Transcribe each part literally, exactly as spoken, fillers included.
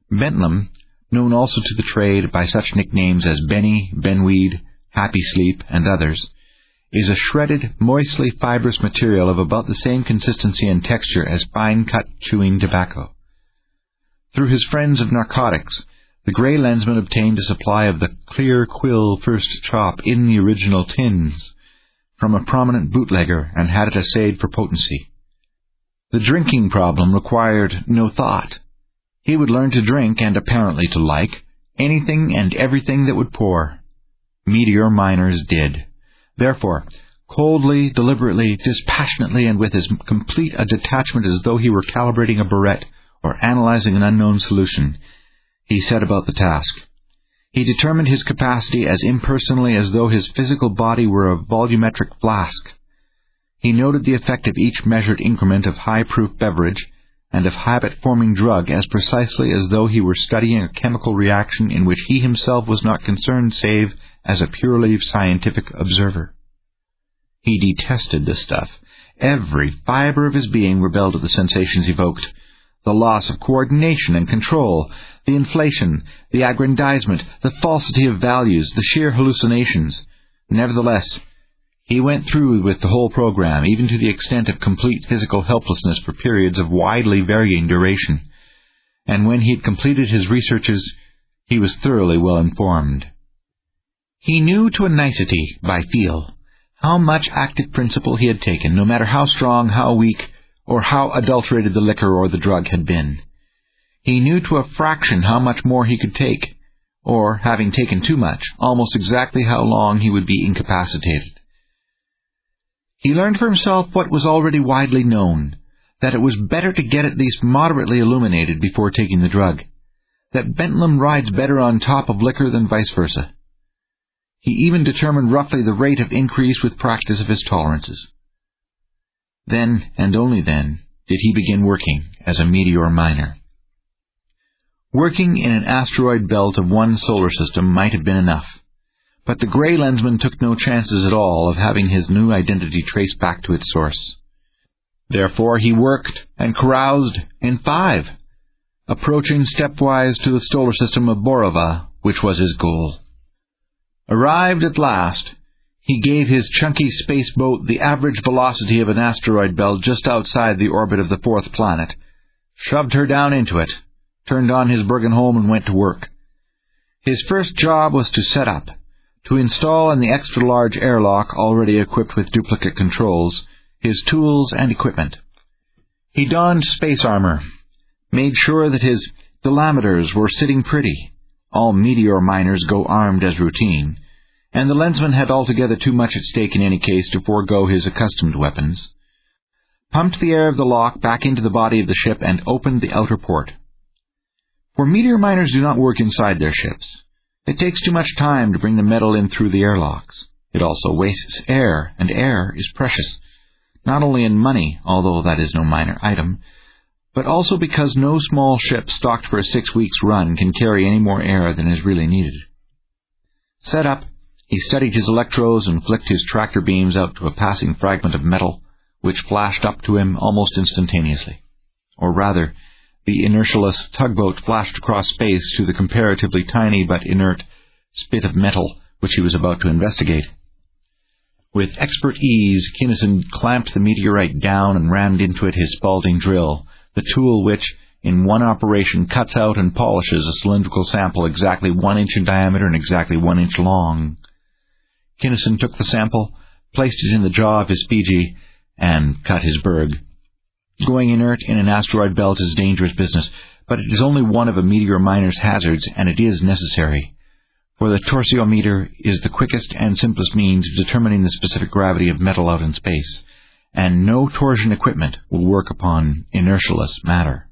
Bentlam, known also to the trade by such nicknames as Benny, Benweed, Happy Sleep, and others, is a shredded, moistly fibrous material of about the same consistency and texture as fine-cut chewing tobacco. Through his friends of narcotics, the Grey Lensman obtained a supply of the clear quill first chop in the original tins from a prominent bootlegger and had it assayed for potency. The drinking problem required no thought. He would learn to drink, and apparently to like, anything and everything that would pour. Meteor Miners did. Therefore, coldly, deliberately, dispassionately, and with as complete a detachment as though he were calibrating a barrette or analyzing an unknown solution, he set about the task. He determined his capacity as impersonally as though his physical body were a volumetric flask. He noted the effect of each measured increment of high-proof beverage and of habit-forming drug as precisely as though he were studying a chemical reaction in which he himself was not concerned save as a purely scientific observer. He detested this stuff. Every fiber of his being rebelled at the sensations evoked. The loss of coordination and control, the inflation, the aggrandizement, the falsity of values, the sheer hallucinations. Nevertheless, he went through with the whole program, even to the extent of complete physical helplessness for periods of widely varying duration. And when he had completed his researches, he was thoroughly well informed. He knew to a nicety, by feel, how much active principle he had taken, no matter how strong, how weak, or how adulterated the liquor or the drug had been. He knew to a fraction how much more he could take, or, having taken too much, almost exactly how long he would be incapacitated. He learned for himself what was already widely known, that it was better to get at least moderately illuminated before taking the drug, that Bentlam rides better on top of liquor than vice versa. He even determined roughly the rate of increase with practice of his tolerances. Then, and only then, did he begin working as a meteor miner. Working in an asteroid belt of one solar system might have been enough, but the Grey Lensman took no chances at all of having his new identity traced back to its source. Therefore he worked and caroused in five, approaching stepwise to the solar system of Borova, which was his goal. Arrived at last, he gave his chunky space boat the average velocity of an asteroid belt just outside the orbit of the fourth planet, shoved her down into it, turned on his Bergenholm and went to work. His first job was to set up, to install in the extra-large airlock, already equipped with duplicate controls, his tools and equipment. He donned space armor, made sure that his delameters were sitting pretty. All meteor miners go armed as routine, and the lensman had altogether too much at stake in any case to forego his accustomed weapons. Pumped the air of the lock back into the body of the ship and opened the outer port. For meteor miners do not work inside their ships. It takes too much time to bring the metal in through the airlocks. It also wastes air, and air is precious, not only in money, although that is no minor item, but also because no small ship stocked for a six weeks' run can carry any more air than is really needed. Set up, he studied his electrodes and flicked his tractor beams out to a passing fragment of metal, which flashed up to him almost instantaneously. Or rather, the inertialess tugboat flashed across space to the comparatively tiny but inert spit of metal which he was about to investigate. With expert ease, Kinnison clamped the meteorite down and rammed into it his Spalding drill, the tool which, in one operation, cuts out and polishes a cylindrical sample exactly one inch in diameter and exactly one inch long. Kinnison took the sample, placed it in the jaw of his Fiji, and cut his berg. Going inert in an asteroid belt is dangerous business, but it is only one of a meteor miner's hazards, and it is necessary, for the torsiometer is the quickest and simplest means of determining the specific gravity of metal out in space, and no torsion equipment will work upon inertialess matter.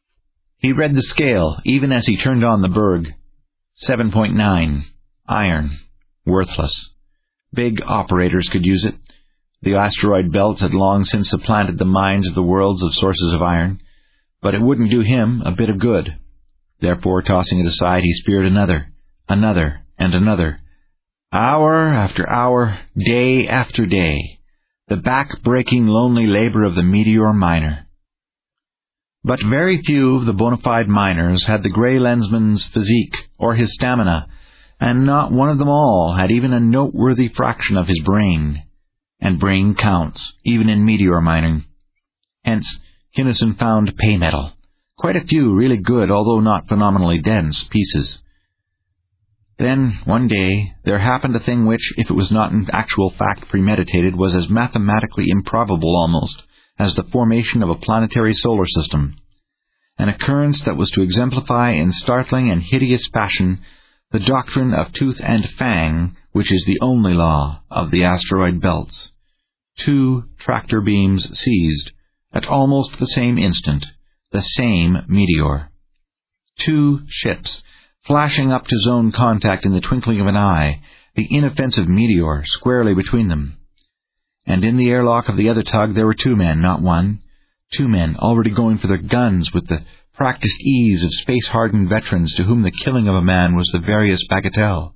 He read the scale, even as he turned on the berg. seven point nine. Iron. Worthless. Big operators could use it. The asteroid belts had long since supplanted the mines of the worlds of sources of iron, but it wouldn't do him a bit of good. Therefore, tossing it aside, he speared another, another, and another. Hour after hour, day after day, the back-breaking, lonely labor of the meteor miner. But very few of the bona fide miners had the Grey Lensman's physique or his stamina, and not one of them all had even a noteworthy fraction of his brain. And brain counts, even in meteor mining. Hence, Kinnison found pay metal. Quite a few really good, although not phenomenally dense, pieces. Then, one day, there happened a thing which, if it was not in actual fact premeditated, was as mathematically improbable almost as the formation of a planetary solar system. An occurrence that was to exemplify in startling and hideous fashion the doctrine of tooth and fang, which is the only law of the asteroid belts. Two tractor beams seized, at almost the same instant, the same meteor. Two ships, flashing up to zone contact in the twinkling of an eye, the inoffensive meteor squarely between them. And in the airlock of the other tug there were two men, not one. Two men already going for their guns with the practiced ease of space-hardened veterans to whom the killing of a man was the veriest bagatelle.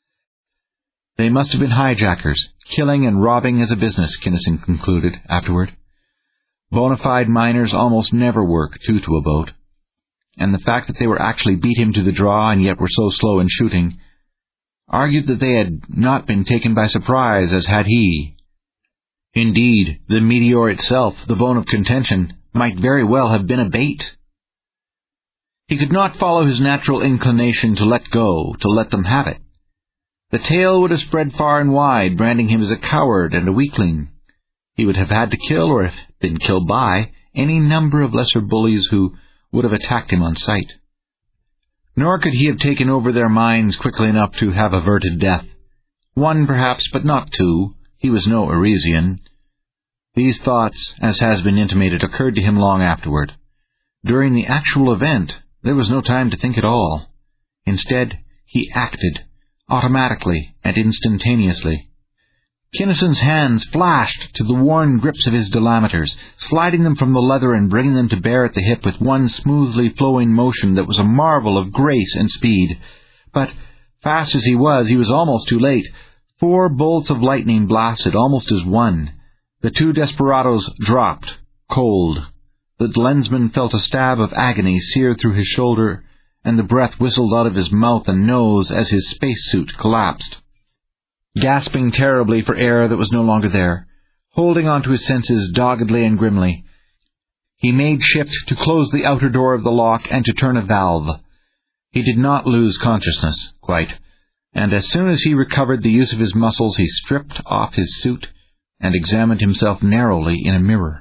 They must have been hijackers, killing and robbing as a business, Kinnison concluded afterward. Bona fide miners almost never work two to a boat, and the fact that they were actually beat him to the draw and yet were so slow in shooting argued that they had not been taken by surprise as had he. Indeed, the meteor itself, the bone of contention, might very well have been a bait. He could not follow his natural inclination to let go, to let them have it. The tale would have spread far and wide, branding him as a coward and a weakling. He would have had to kill, or have been killed by, any number of lesser bullies who would have attacked him on sight. Nor could he have taken over their minds quickly enough to have averted death. One, perhaps, but not two. He was no Arisian. These thoughts, as has been intimated, occurred to him long afterward. During the actual event, there was no time to think at all. Instead, he acted, automatically and instantaneously. Kinnison's hands flashed to the worn grips of his delameters, sliding them from the leather and bringing them to bear at the hip with one smoothly flowing motion that was a marvel of grace and speed. But, fast as he was, he was almost too late. Four bolts of lightning blasted almost as one. The two desperados dropped, cold. The lensman felt a stab of agony sear through his shoulder, and the breath whistled out of his mouth and nose as his spacesuit collapsed. Gasping terribly for air that was no longer there, holding on to his senses doggedly and grimly, he made shift to close the outer door of the lock and to turn a valve. He did not lose consciousness, quite, and as soon as he recovered the use of his muscles, he stripped off his suit and examined himself narrowly in a mirror.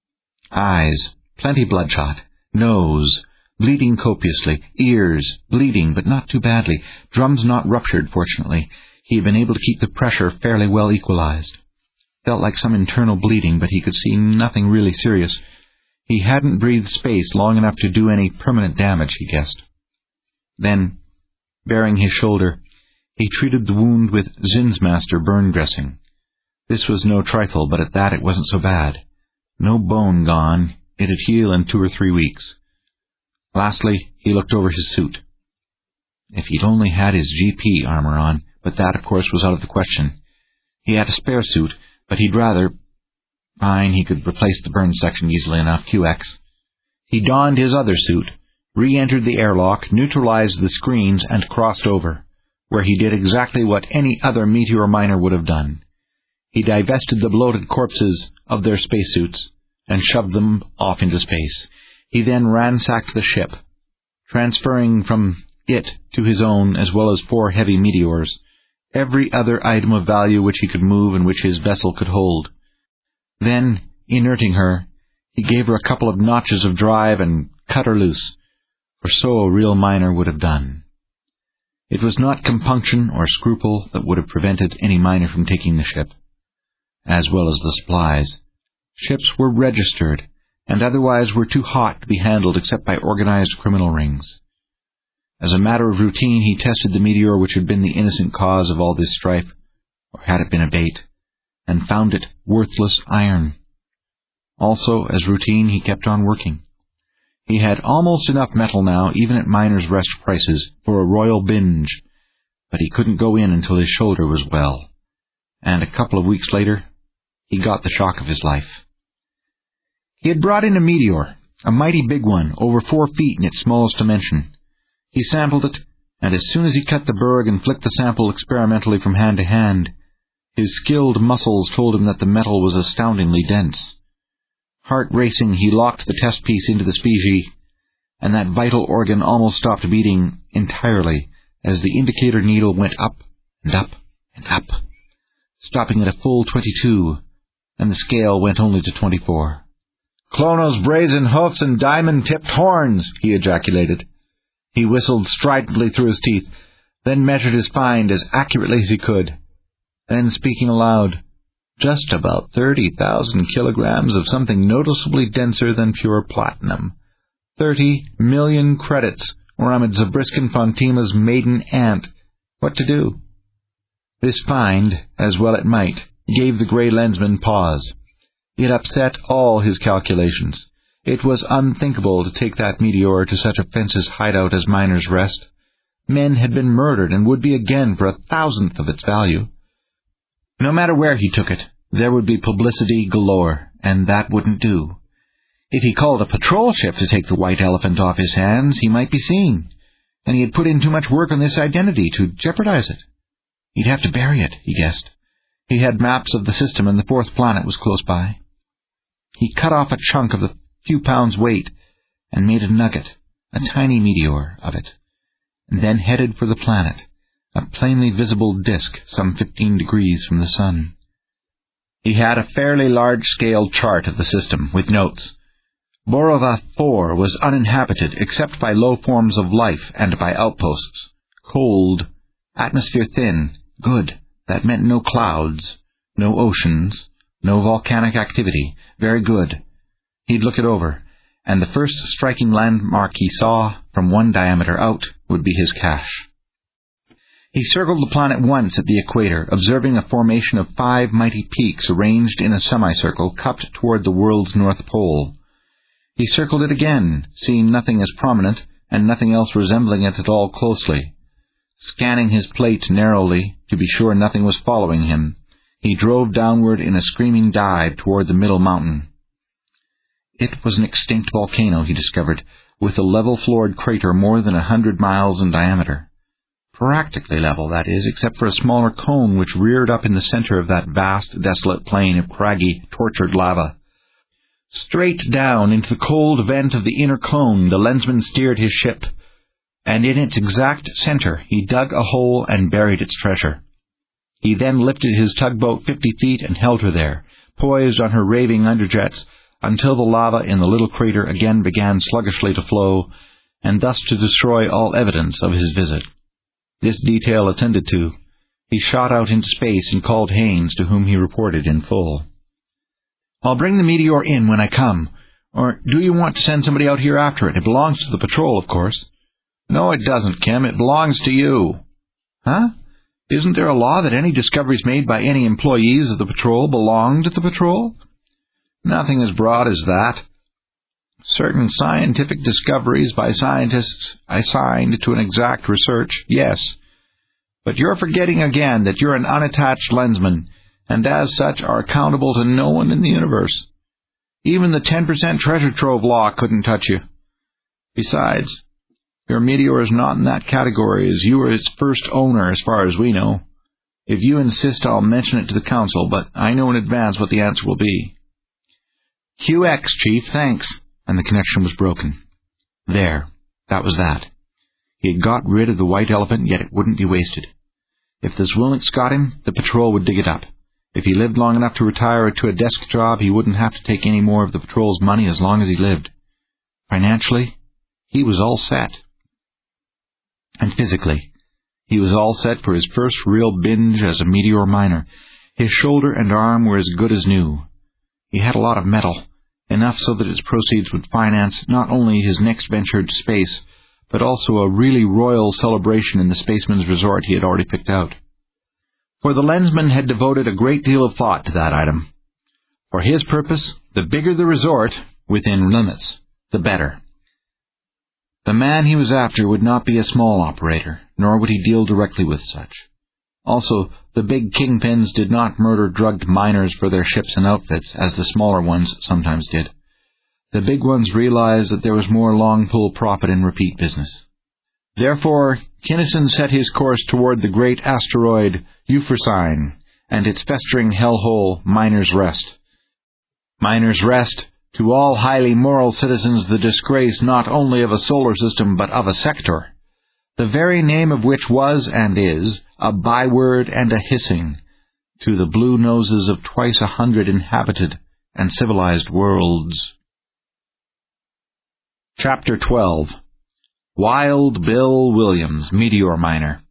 Eyes, plenty bloodshot. Nose, bleeding copiously. Ears, bleeding, but not too badly. Drums not ruptured, fortunately. He had been able to keep the pressure fairly well equalized. Felt like some internal bleeding, but he could see nothing really serious. He hadn't breathed space long enough to do any permanent damage, he guessed. Then, baring his shoulder, he treated the wound with Zinsmaster burn dressing. This was no trifle, but at that it wasn't so bad. No bone gone. It'd heal in two or three weeks. Lastly, he looked over his suit. If he'd only had his G P armor on, but that, of course, was out of the question. He had a spare suit, but he'd rather... Fine, he could replace the burn section easily enough, Q X. He donned his other suit, re-entered the airlock, neutralized the screens, and crossed over, where he did exactly what any other meteor miner would have done. He divested the bloated corpses of their spacesuits and shoved them off into space. He then ransacked the ship, transferring from it to his own, as well as four heavy meteors, every other item of value which he could move and which his vessel could hold. Then, inerting her, he gave her a couple of notches of drive and cut her loose, for so a real miner would have done. It was not compunction or scruple that would have prevented any miner from taking the ship, as well as the supplies. Ships were registered, and otherwise were too hot to be handled except by organized criminal rings. As a matter of routine, he tested the meteor which had been the innocent cause of all this strife, or had it been a bait, and found it worthless iron. Also, as routine, he kept on working. He had almost enough metal now, even at miners' rest prices, for a royal binge, but he couldn't go in until his shoulder was well, and a couple of weeks later, he got the shock of his life. He had brought in a meteor, a mighty big one, over four feet in its smallest dimension. He sampled it, and as soon as he cut the berg and flicked the sample experimentally from hand to hand, his skilled muscles told him that the metal was astoundingly dense. Heart racing, he locked the test piece into the species, and that vital organ almost stopped beating entirely as the indicator needle went up and up and up, stopping at a full twenty-two, and the scale went only to twenty-four. "Klono's brazen hoofs and diamond-tipped horns," he ejaculated. He whistled stridently through his teeth, then measured his find as accurately as he could. Then, speaking aloud, "Just about thirty thousand kilograms of something noticeably denser than pure platinum. Thirty million credits, or I'm at Zabriskin Fontima's maiden aunt. What to do?" This find, as well it might, gave the Grey Lensman pause. It upset all his calculations. It was unthinkable to take that meteor to such a fence's hideout as Miner's Rest. Men had been murdered and would be again for a thousandth of its value. No matter where he took it, there would be publicity galore, and that wouldn't do. If he called a patrol ship to take the white elephant off his hands, he might be seen, and he had put in too much work on this identity to jeopardize it. He'd have to bury it, he guessed. He had maps of the system, and the fourth planet was close by. He cut off a chunk of the few pounds' weight and made a nugget, a tiny meteor, of it, and then headed for the planet, a plainly visible disk some fifteen degrees from the sun. He had a fairly large-scale chart of the system, with notes. Borovath four was uninhabited except by low forms of life and by outposts. Cold, atmosphere thin, good, that meant no clouds, no oceans, no volcanic activity, very good. He'd look it over, and the first striking landmark he saw, from one diameter out, would be his cache. He circled the planet once at the equator, observing a formation of five mighty peaks arranged in a semicircle cupped toward the world's north pole. He circled it again, seeing nothing as prominent, and nothing else resembling it at all closely. Scanning his plate narrowly, to be sure nothing was following him, he drove downward in a screaming dive toward the middle mountain. It was an extinct volcano, he discovered, with a level-floored crater more than a hundred miles in diameter. Practically level, that is, except for a smaller cone which reared up in the center of that vast, desolate plain of craggy, tortured lava. Straight down into the cold vent of the inner cone the lensman steered his ship, and in its exact center he dug a hole and buried its treasure. He then lifted his tugboat fifty feet and held her there, poised on her raving underjets, until the lava in the little crater again began sluggishly to flow, and thus to destroy all evidence of his visit. This detail attended to, he shot out into space and called Haines, to whom he reported in full. "I'll bring the meteor in when I come. Or do you want to send somebody out here after it? It belongs to the patrol, of course." "No, it doesn't, Kim. It belongs to you." "Huh? Isn't there a law that any discoveries made by any employees of the patrol belong to the patrol?" "Nothing as broad as that. Certain scientific discoveries by scientists assigned to an exact research, yes. But you're forgetting again that you're an unattached lensman, and as such are accountable to no one in the universe. Even the ten percent treasure trove law couldn't touch you. Besides, your meteor is not in that category, as you are its first owner as far as we know. If you insist, I'll mention it to the council, but I know in advance what the answer will be." "Q X, Chief, thanks." And the connection was broken. There, that was that. He had got rid of the white elephant, yet it wouldn't be wasted. If the Zwilniks got him, the patrol would dig it up. If he lived long enough to retire to a desk job, he wouldn't have to take any more of the patrol's money as long as he lived. Financially, he was all set. And physically, he was all set for his first real binge as a meteor miner. His shoulder and arm were as good as new. He had a lot of metal, enough so that its proceeds would finance not only his next venture to space, but also a really royal celebration in the spaceman's resort he had already picked out. For the lensman had devoted a great deal of thought to that item. For his purpose, the bigger the resort, within limits, the better. The man he was after would not be a small operator, nor would he deal directly with such. Also, the big kingpins did not murder drugged miners for their ships and outfits, as the smaller ones sometimes did. The big ones realized that there was more long-pull profit in repeat business. Therefore, Kinnison set his course toward the great asteroid Euphrosyne and its festering hellhole Miner's Rest. Miner's Rest, to all highly moral citizens the disgrace not only of a solar system but of a sector, the very name of which was and is a byword and a hissing to the blue noses of twice a hundred inhabited and civilized worlds. Chapter twelve. Wild Bill Williams, Meteor Miner.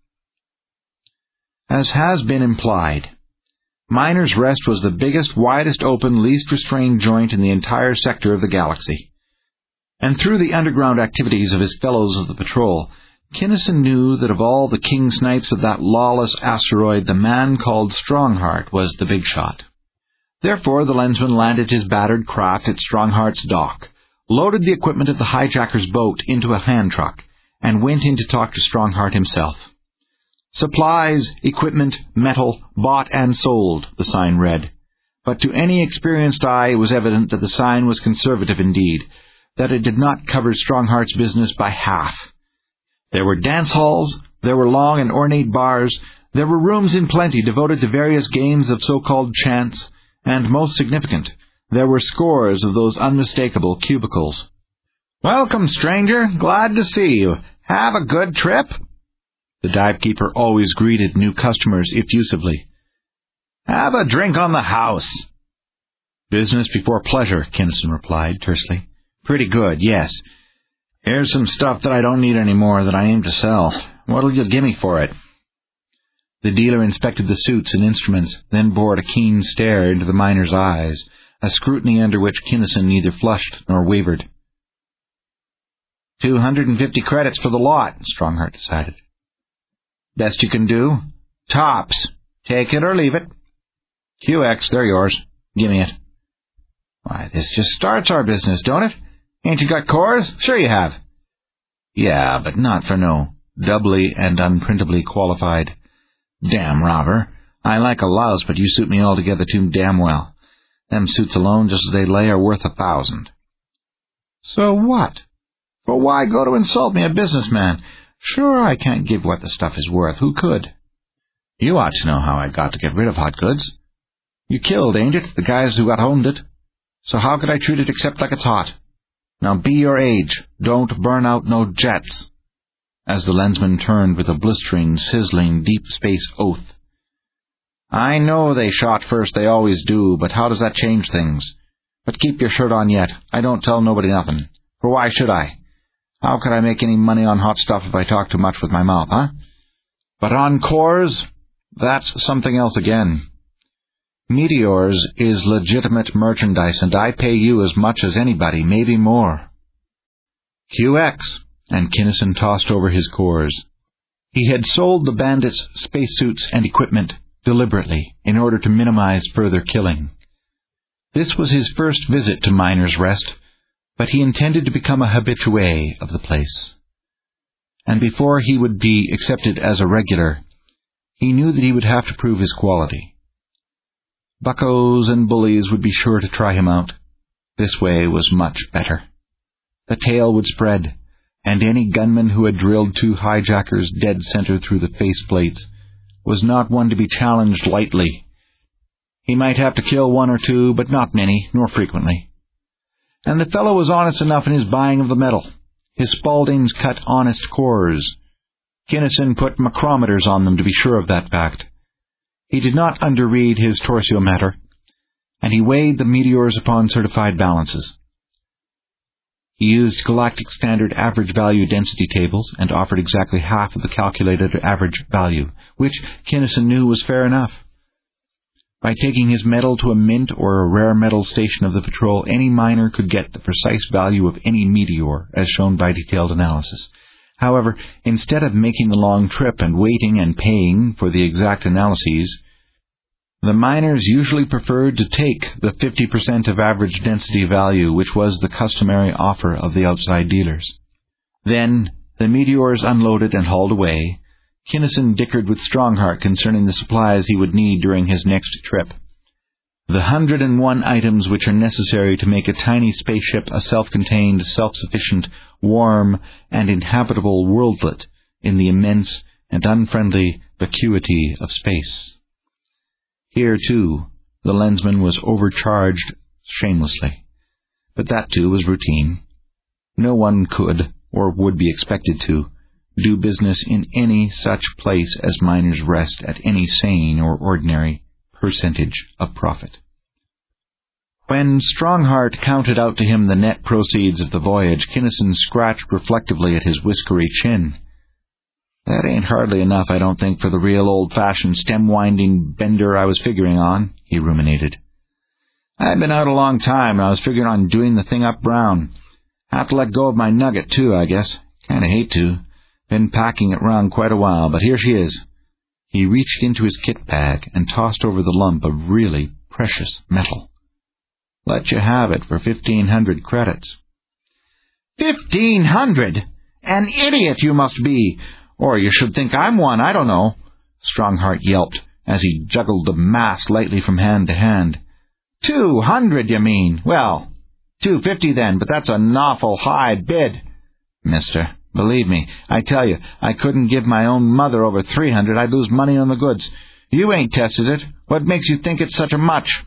As has been implied, Miner's Rest was the biggest, widest open, least restrained joint in the entire sector of the galaxy. And through the underground activities of his fellows of the patrol, Kinnison knew that of all the king snipes of that lawless asteroid, the man called Strongheart was the big shot. Therefore, the lensman landed his battered craft at Strongheart's dock, loaded the equipment of the hijacker's boat into a hand truck, and went in to talk to Strongheart himself. Supplies, equipment, metal, bought and sold, the sign read. But to any experienced eye it was evident that the sign was conservative indeed, that it did not cover Strongheart's business by half. There were dance halls, there were long and ornate bars, there were rooms in plenty devoted to various games of so-called chance, and, most significant, there were scores of those unmistakable cubicles. "Welcome, stranger. Glad to see you. Have a good trip?" The dive-keeper always greeted new customers effusively. "Have a drink on the house." "Business before pleasure," Kinnison replied tersely. "Pretty good, yes. Here's some stuff that I don't need any more that I aim to sell. What'll you give me for it?" The dealer inspected the suits and instruments, then bored a keen stare into the miner's eyes, a scrutiny under which Kinnison neither flushed nor wavered. Two hundred and fifty credits for the lot, Strongheart decided. "Best you can do?" "Tops. Take it or leave it." "Q X, they're yours. Give me it." "Why, this just starts our business, don't it? Ain't you got cores? Sure you have." "Yeah, but not for no doubly and unprintably qualified. Damn robber. I like a louse, but you suit me altogether too damn well. Them suits alone, just as they lay, are worth a thousand." "So what? Well, why go to insult me, a businessman? Sure, I can't give what the stuff is worth. Who could?" "You ought to know how I got to get rid of hot goods. You killed, ain't it, the guys who got homed it? So how could I treat it except like it's hot? Now be your age. Don't burn out no jets." As the lensman turned with a blistering, sizzling, deep space oath. "I know they shot first, they always do, but how does that change things? But keep your shirt on yet. I don't tell nobody nothing. For why should I? How could I make any money on hot stuff if I talk too much with my mouth, huh? But on cores, that's something else again. Meteors is legitimate merchandise, and I pay you as much as anybody, maybe more." Q X, and Kinnison tossed over his cores. He had sold the bandits spacesuits and equipment deliberately in order to minimize further killing. This was his first visit to Miner's Rest, but he intended to become a habitué of the place. And before he would be accepted as a regular, he knew that he would have to prove his quality. Buccos and bullies would be sure to try him out. This way was much better. The tale would spread, and any gunman who had drilled two hijackers dead center through the faceplates was not one to be challenged lightly. He might have to kill one or two, but not many, nor frequently. And the fellow was honest enough in his buying of the metal. His Spauldings cut honest cores. Kinnison put micrometers on them to be sure of that fact. He did not underread his torsiometer, and he weighed the meteors upon certified balances. He used Galactic Standard average value density tables and offered exactly half of the calculated average value, which Kinnison knew was fair enough. By taking his metal to a mint or a rare metal station of the patrol, any miner could get the precise value of any meteor, as shown by detailed analysis. However, instead of making the long trip and waiting and paying for the exact analyses, the miners usually preferred to take the fifty percent of average density value, which was the customary offer of the outside dealers. Then, the meteors unloaded and hauled away, Kinnison dickered with Strongheart concerning the supplies he would need during his next trip. The hundred and one items which are necessary to make a tiny spaceship a self-contained, self-sufficient, warm, and inhabitable worldlet in the immense and unfriendly vacuity of space. Here, too, the lensman was overcharged shamelessly. But that, too, was routine. No one could, or would be expected to, do business in any such place as Miner's Rest at any sane or ordinary percentage of profit. When Strongheart counted out to him the net proceeds of the voyage, Kinnison scratched reflectively at his whiskery chin. "That ain't hardly enough, I don't think, for the real old-fashioned stem-winding bender I was figuring on," he ruminated. "I've been out a long time, and I was figuring on doing the thing up brown. Have to let go of my nugget, too, I guess. Kinda hate to. Been packing it round quite a while, but here she is." He reached into his kit bag and tossed over the lump of really precious metal. "Let you have it for fifteen hundred credits." "Fifteen hundred? An idiot you must be! Or you should think I'm one, I don't know," Strongheart yelped, as he juggled the mass lightly from hand to hand. Two hundred, you mean? Well, two fifty then, but that's an awful high bid." "Mister, believe me, I tell you, I couldn't give my own mother over three hundred. I'd lose money on the goods. You ain't tested it. What makes you think it's such a much?"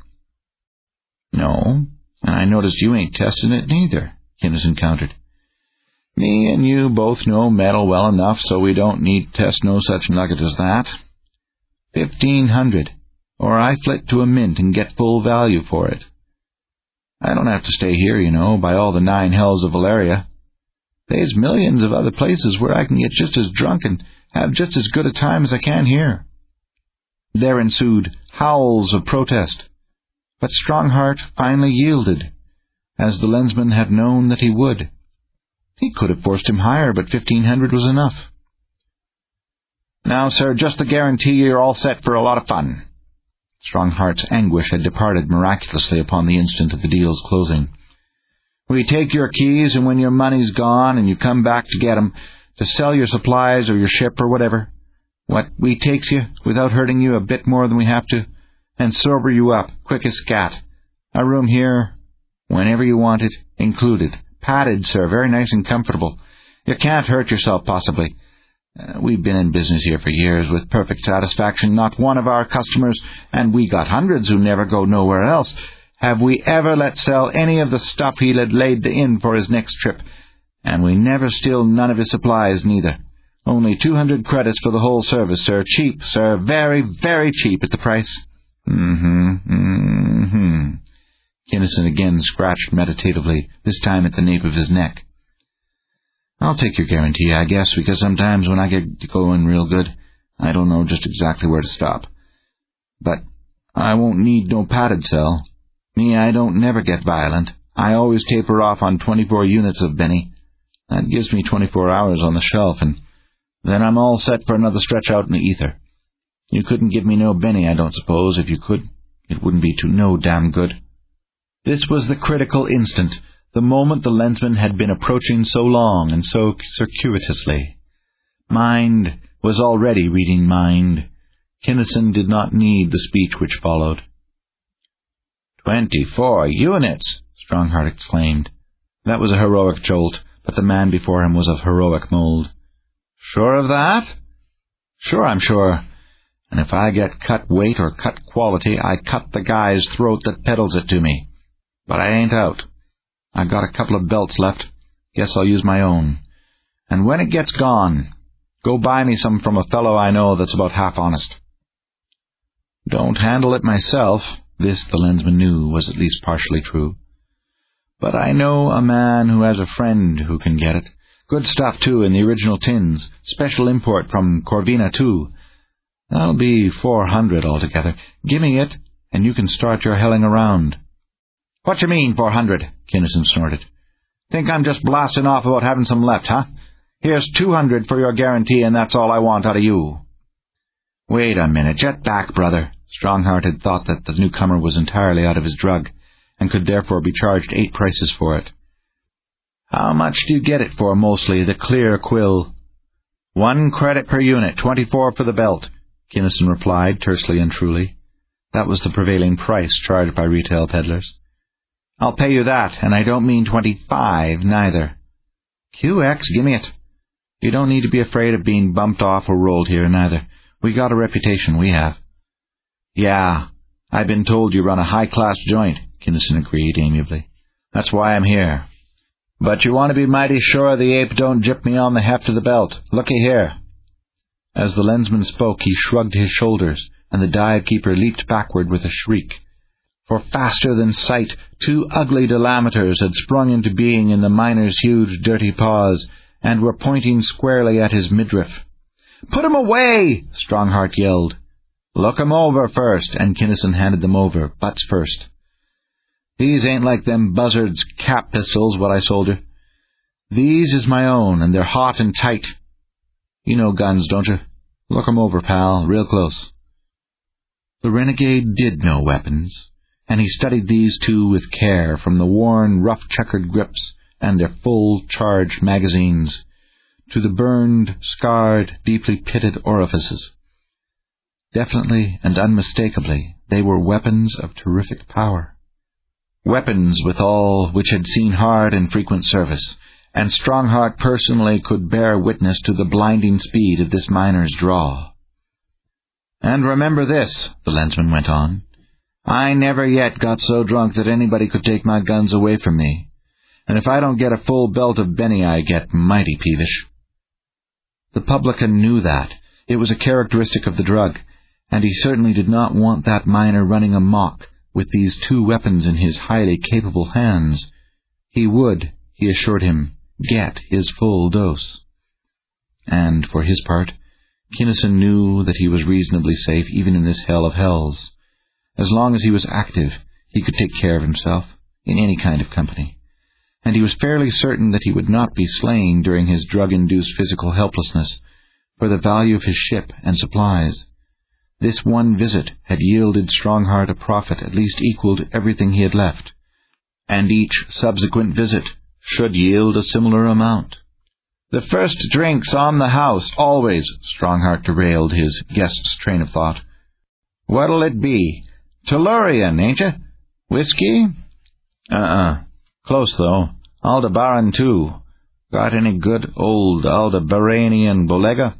"No, and I noticed you ain't testing it neither," Kinnison countered. "Me and you both know metal well enough, so we don't need to test no such nugget as that. Fifteen hundred, or I flit to a mint and get full value for it. I don't have to stay here, you know, by all the nine hells of Valeria. There's millions of other places where I can get just as drunk and have just as good a time as I can here." There ensued howls of protest, but Strongheart finally yielded, as the lensman had known that he would. He could have forced him higher, but fifteen hundred was enough. "Now, sir, just to guarantee you're all set for a lot of fun." Strongheart's anguish had departed miraculously upon the instant of the deal's closing. "We take your keys, and when your money's gone and you come back to get 'em, to sell your supplies or your ship or whatever, what we takes you, without hurting you a bit more than we have to, and sober you up, quick as scat. A room here, whenever you want it, included. Padded, sir, very nice and comfortable. You can't hurt yourself, possibly. Uh, we've been in business here for years, with perfect satisfaction. Not one of our customers, and we got hundreds who never go nowhere else, have we ever let sell any of the stuff he had laid in for his next trip. And we never steal none of his supplies, neither. Only two hundred credits for the whole service, sir. Cheap, sir, very, very cheap at the price." Mm-hmm, mm-hmm. Kinnison again scratched meditatively, this time at the nape of his neck. "I'll take your guarantee, I guess, because sometimes when I get going real good, I don't know just exactly where to stop. But I won't need no padded cell. Me, I don't never get violent. I always taper off on twenty-four units of Benny. That gives me twenty-four hours on the shelf, and then I'm all set for another stretch out in the ether. You couldn't give me no Benny, I don't suppose. If you could, it wouldn't be too no damn good." This was the critical instant, the moment the lensman had been approaching so long and so circuitously. Mind was already reading mind. Kinnison did not need the speech which followed. Twenty-four units!" Strongheart exclaimed. That was a heroic jolt, but the man before him was of heroic mould. "Sure of that?" "Sure, I'm sure. And if I get cut weight or cut quality, I cut the guy's throat that peddles it to me. But I ain't out. I got a couple of belts left. Guess I'll use my own. And when it gets gone, go buy me some from a fellow I know that's about half honest." Don't handle it myself. This, the lensman knew, was at least partially true. But I know a man who has a friend who can get it. Good stuff, too, in the original tins. Special import from Corvina, too. That'll be four hundred altogether. Give me it, and you can start your helling around." "What you mean, four hundred?" Kinnison snorted. "Think I'm just blasting off about having some left, huh? Here's two hundred for your guarantee, and that's all I want out of you." "Wait a minute. Jet back, brother." Strongheart had thought that the newcomer was entirely out of his drug, and could therefore be charged eight prices for it. "How much do you get it for, mostly, the clear quill?" "One credit per unit, twenty-four for the belt," Kinnison replied, tersely and truly. That was the prevailing price charged by retail peddlers. "I'll pay you that, and I don't mean twenty-five, neither." "Q X, gimme it. You don't need to be afraid of being bumped off or rolled here, neither. We got a reputation, we have." "Yeah, I've been told you run a high-class joint," Kinnison agreed amiably. "That's why I'm here. But you want to be mighty sure the ape don't jip me on the heft of the belt. Looky here." As the lensman spoke, he shrugged his shoulders, and the dive-keeper leaped backward with a shriek. For faster than sight, two ugly delamiters had sprung into being in the miner's huge, dirty paws, and were pointing squarely at his midriff. "Put 'em away!" Strongheart yelled. "Look 'em over first," and Kinnison handed them over, butts first. "These ain't like them buzzards' cap pistols what I sold you. These is my own, and they're hot and tight. You know guns, don't you? Look 'em over, pal, real close." The renegade did know weapons, and he studied these two with care, from the worn, rough-checkered grips and their full-charged magazines, to the burned, scarred, deeply pitted orifices. Definitely and unmistakably, they were weapons of terrific power. Weapons, withal, which had seen hard and frequent service, and Strongheart personally could bear witness to the blinding speed of this miner's draw. "And remember this," the lensman went on, "I never yet got so drunk that anybody could take my guns away from me. And if I don't get a full belt of Benny, I get mighty peevish." The publican knew that. It was a characteristic of the drug, and he certainly did not want that miner running amok with these two weapons in his highly capable hands. He would, he assured him, get his full dose. And, for his part, Kinnison knew that he was reasonably safe even in this hell of hells. As long as he was active, he could take care of himself, in any kind of company. And he was fairly certain that he would not be slain during his drug-induced physical helplessness, for the value of his ship and supplies. This one visit had yielded Strongheart a profit at least equal to everything he had left, and each subsequent visit should yield a similar amount. "The first drink's on the house, always," Strongheart derailed his guest's train of thought. "What'll it be? Tellurian, ain't you? Whiskey?" Uh-uh. Close, though. Aldebaran, too. Got any good old Aldebaranian Bolega?"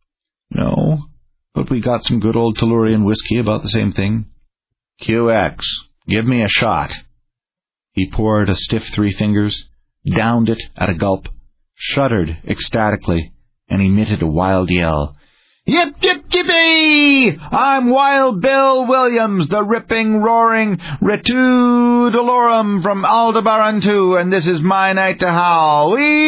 "No, but we got some good old Tellurian whiskey, about the same thing." "Q X, give me a shot." He poured a stiff three fingers, downed it at a gulp, shuddered ecstatically, and emitted a wild yell. "Yip, yip, yippee! I'm Wild Bill Williams, the ripping, roaring Retu Dolorum from Aldebaran two, and this is my night to howl.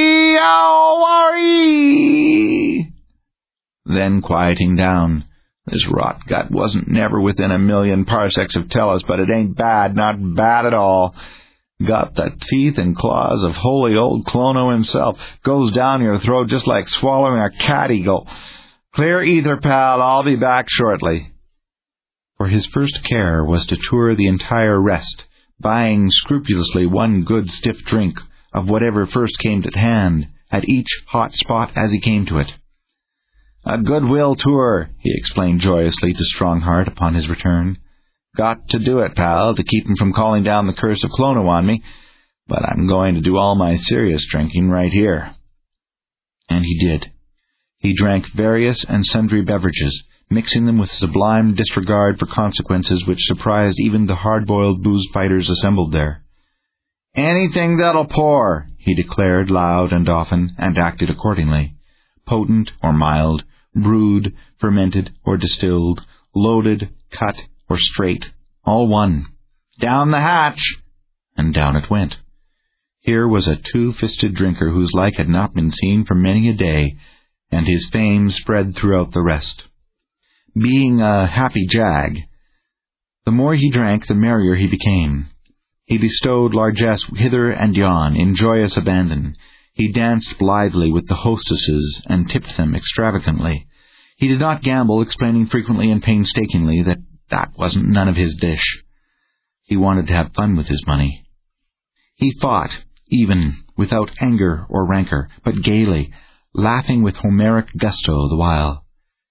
Wee-ow-wee!" Then, quieting down, "This rot gut wasn't never within a million parsecs of Tellus, but it ain't bad, not bad at all. Got the teeth and claws of holy old Clono himself. Goes down your throat just like swallowing a cat-eagle. Clear ether, pal, I'll be back shortly." For his first care was to tour the entire rest, buying scrupulously one good stiff drink of whatever first came to hand, at each hot spot as he came to it. "A goodwill tour," he explained joyously to Strongheart upon his return. "Got to do it, pal, to keep him from calling down the curse of Clono on me, but I'm going to do all my serious drinking right here." And he did. He drank various and sundry beverages, mixing them with sublime disregard for consequences which surprised even the hard-boiled booze-fighters assembled there. "Anything that'll pour," he declared loud and often, and acted accordingly. Potent or mild, brewed, fermented or distilled, loaded, cut or straight, all one. "Down the hatch!" And down it went. Here was a two-fisted drinker whose like had not been seen for many a day, and his fame spread throughout the rest. Being a happy jag, the more he drank, the merrier he became. He bestowed largesse hither and yon in joyous abandon. He danced blithely with the hostesses and tipped them extravagantly. He did not gamble, explaining frequently and painstakingly that that wasn't none of his dish. He wanted to have fun with his money. He fought, even, without anger or rancor, but gaily, laughing with Homeric gusto the while.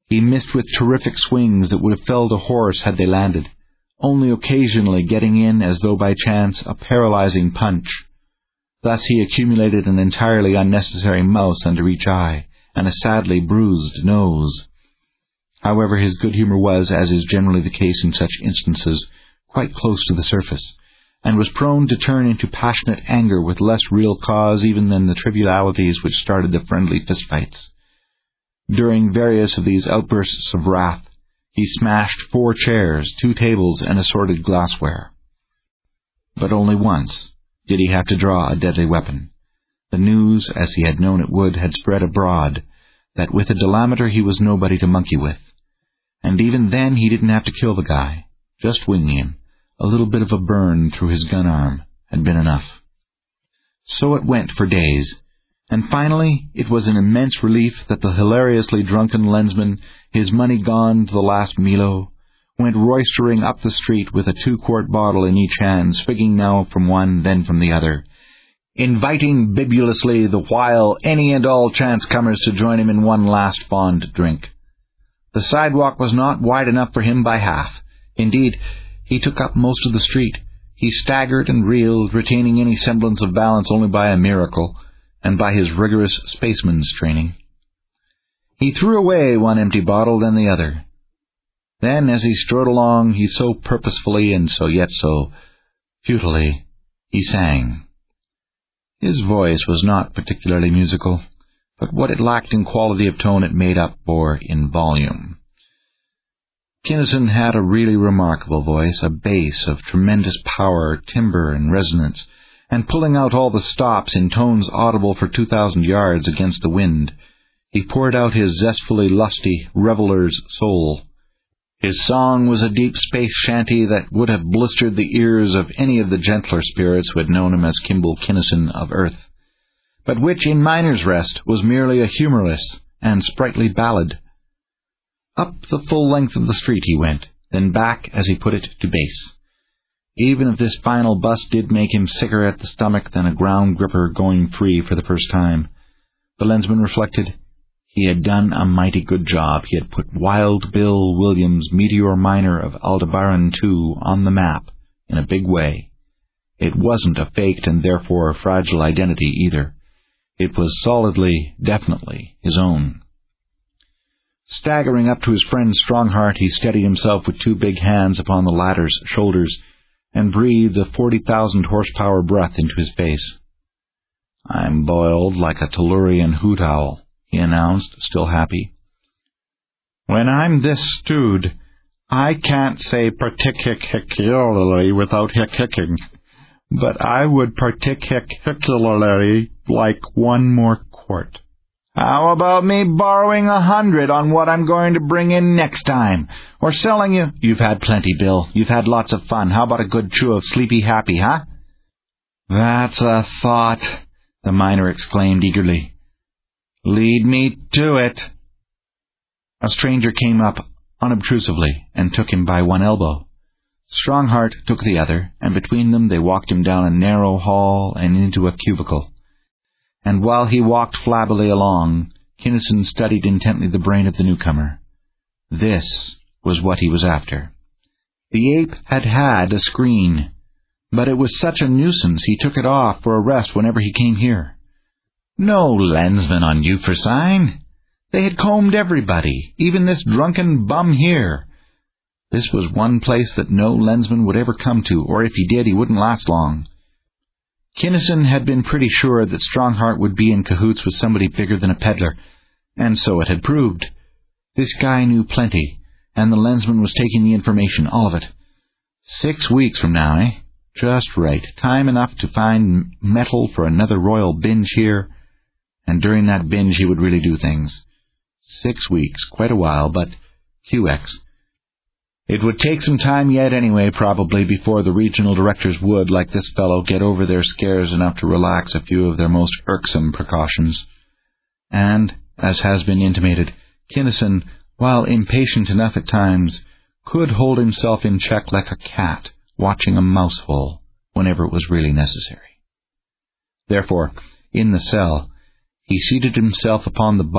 He missed with terrific swings that would have felled a horse had they landed, only occasionally getting in, as though by chance, a paralyzing punch. Thus he accumulated an entirely unnecessary mouse under each eye, and a sadly bruised nose. However, his good humour was, as is generally the case in such instances, quite close to the surface, and was prone to turn into passionate anger with less real cause even than the trivialities which started the friendly fistfights. During various of these outbursts of wrath, he smashed four chairs, two tables, and assorted glassware. But only once did he have to draw a deadly weapon. The news, as he had known it would, had spread abroad, that with a delameter he was nobody to monkey with. And even then he didn't have to kill the guy, just wing him. A little bit of a burn through his gun arm had been enough. So it went for days, and finally it was an immense relief that the hilariously drunken lensman, his money gone to the last Milo, went roistering up the street with a two-quart bottle in each hand, swigging now from one, then from the other, inviting bibulously the while any and all chance-comers to join him in one last fond drink. The sidewalk was not wide enough for him by half. Indeed, he took up most of the street. He staggered and reeled, retaining any semblance of balance only by a miracle, and by his rigorous spaceman's training. He threw away one empty bottle, then the other. Then, as he strode along, he so purposefully and so yet so futilely, he sang. His voice was not particularly musical, but what it lacked in quality of tone it made up for in volume. Kinnison had a really remarkable voice, a bass of tremendous power, timbre, and resonance, and pulling out all the stops in tones audible for two thousand yards against the wind, he poured out his zestfully lusty reveller's soul. His song was a deep space shanty that would have blistered the ears of any of the gentler spirits who had known him as Kimball Kinnison of Earth, but which, in Miner's Rest, was merely a humorless and sprightly ballad. Up the full length of the street he went, then back, as he put it, to base. Even if this final bust did make him sicker at the stomach than a ground gripper going free for the first time, the lensman reflected, he had done a mighty good job. He had put Wild Bill Williams' Meteor Miner of Aldebaran two on the map in a big way. It wasn't a faked and therefore a fragile identity either. It was solidly, definitely his own. Staggering up to his friend's strong heart, he steadied himself with two big hands upon the latter's shoulders, and breathed a forty thousand horsepower breath into his face. "I'm boiled like a Tellurian hoot owl," he announced, still happy. "When I'm this stewed, I can't say particularly without hick-hicking, but I would particularly like one more quart. How about me borrowing a hundred on what I'm going to bring in next time? Or selling you—" "You've had plenty, Bill. You've had lots of fun. How about a good chew of Sleepy Happy, huh?" "That's a thought," the miner exclaimed eagerly. "Lead me to it." A stranger came up unobtrusively and took him by one elbow. Strongheart took the other, and between them they walked him down a narrow hall and into a cubicle. And while he walked flabbily along, Kinnison studied intently the brain of the newcomer. This was what he was after. The ape had had a screen, but it was such a nuisance he took it off for a rest whenever he came here. No lensman on Euphrosyne. They had combed everybody, even this drunken bum here. This was one place that no lensman would ever come to, or if he did, he wouldn't last long. Kinnison had been pretty sure that Strongheart would be in cahoots with somebody bigger than a peddler, and so it had proved. This guy knew plenty, and the lensman was taking the information, all of it. Six weeks from now, eh? Just right. Time enough to find metal for another royal binge here, and during that binge he would really do things. Six weeks, quite a while, but Q X. It would take some time yet anyway, probably, before the regional directors would, like this fellow, get over their scares enough to relax a few of their most irksome precautions. And, as has been intimated, Kinnison, while impatient enough at times, could hold himself in check like a cat watching a mouse hole whenever it was really necessary. Therefore, in the cell, he seated himself upon the bunk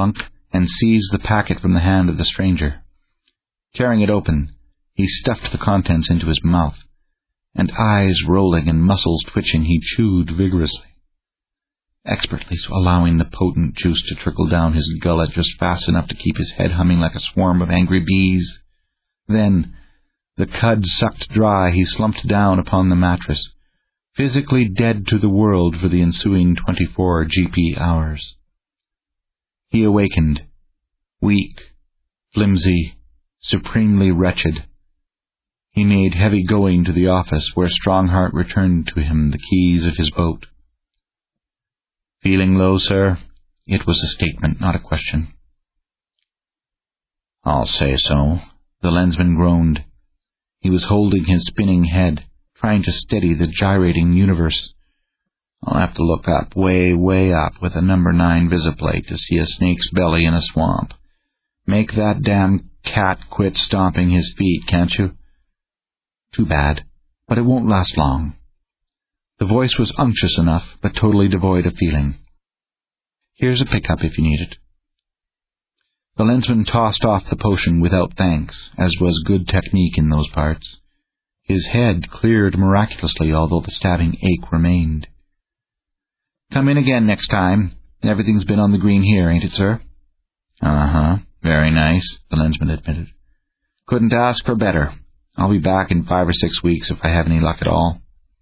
and seized the packet from the hand of the stranger. Tearing it open, he stuffed the contents into his mouth, and eyes rolling and muscles twitching, he chewed vigorously, expertly allowing the potent juice to trickle down his gullet just fast enough to keep his head humming like a swarm of angry bees. Then, the cud sucked dry, he slumped down upon the mattress, physically dead to the world for the ensuing twenty-four G P hours. He awakened, weak, flimsy, supremely wretched. He made heavy going to the office, where Strongheart returned to him the keys of his boat. "Feeling low, sir?" It was a statement, not a question. "I'll say so," the lensman groaned. He was holding his spinning head, trying to steady the gyrating universe. "I'll have to look up, way, way up, with a number nine visiplate to see a snake's belly in a swamp. Make that damn cat quit stomping his feet, can't you?" "Too bad, but it won't last long." The voice was unctuous enough, but totally devoid of feeling. "Here's a pickup if you need it." The lensman tossed off the potion without thanks, as was good technique in those parts. His head cleared miraculously, although the stabbing ache remained. "Come in again next time. Everything's been on the green here, ain't it, sir?" "Uh-huh. Very nice," the lensman admitted. "Couldn't ask for better. I'll be back in five or six weeks if I have any luck at all."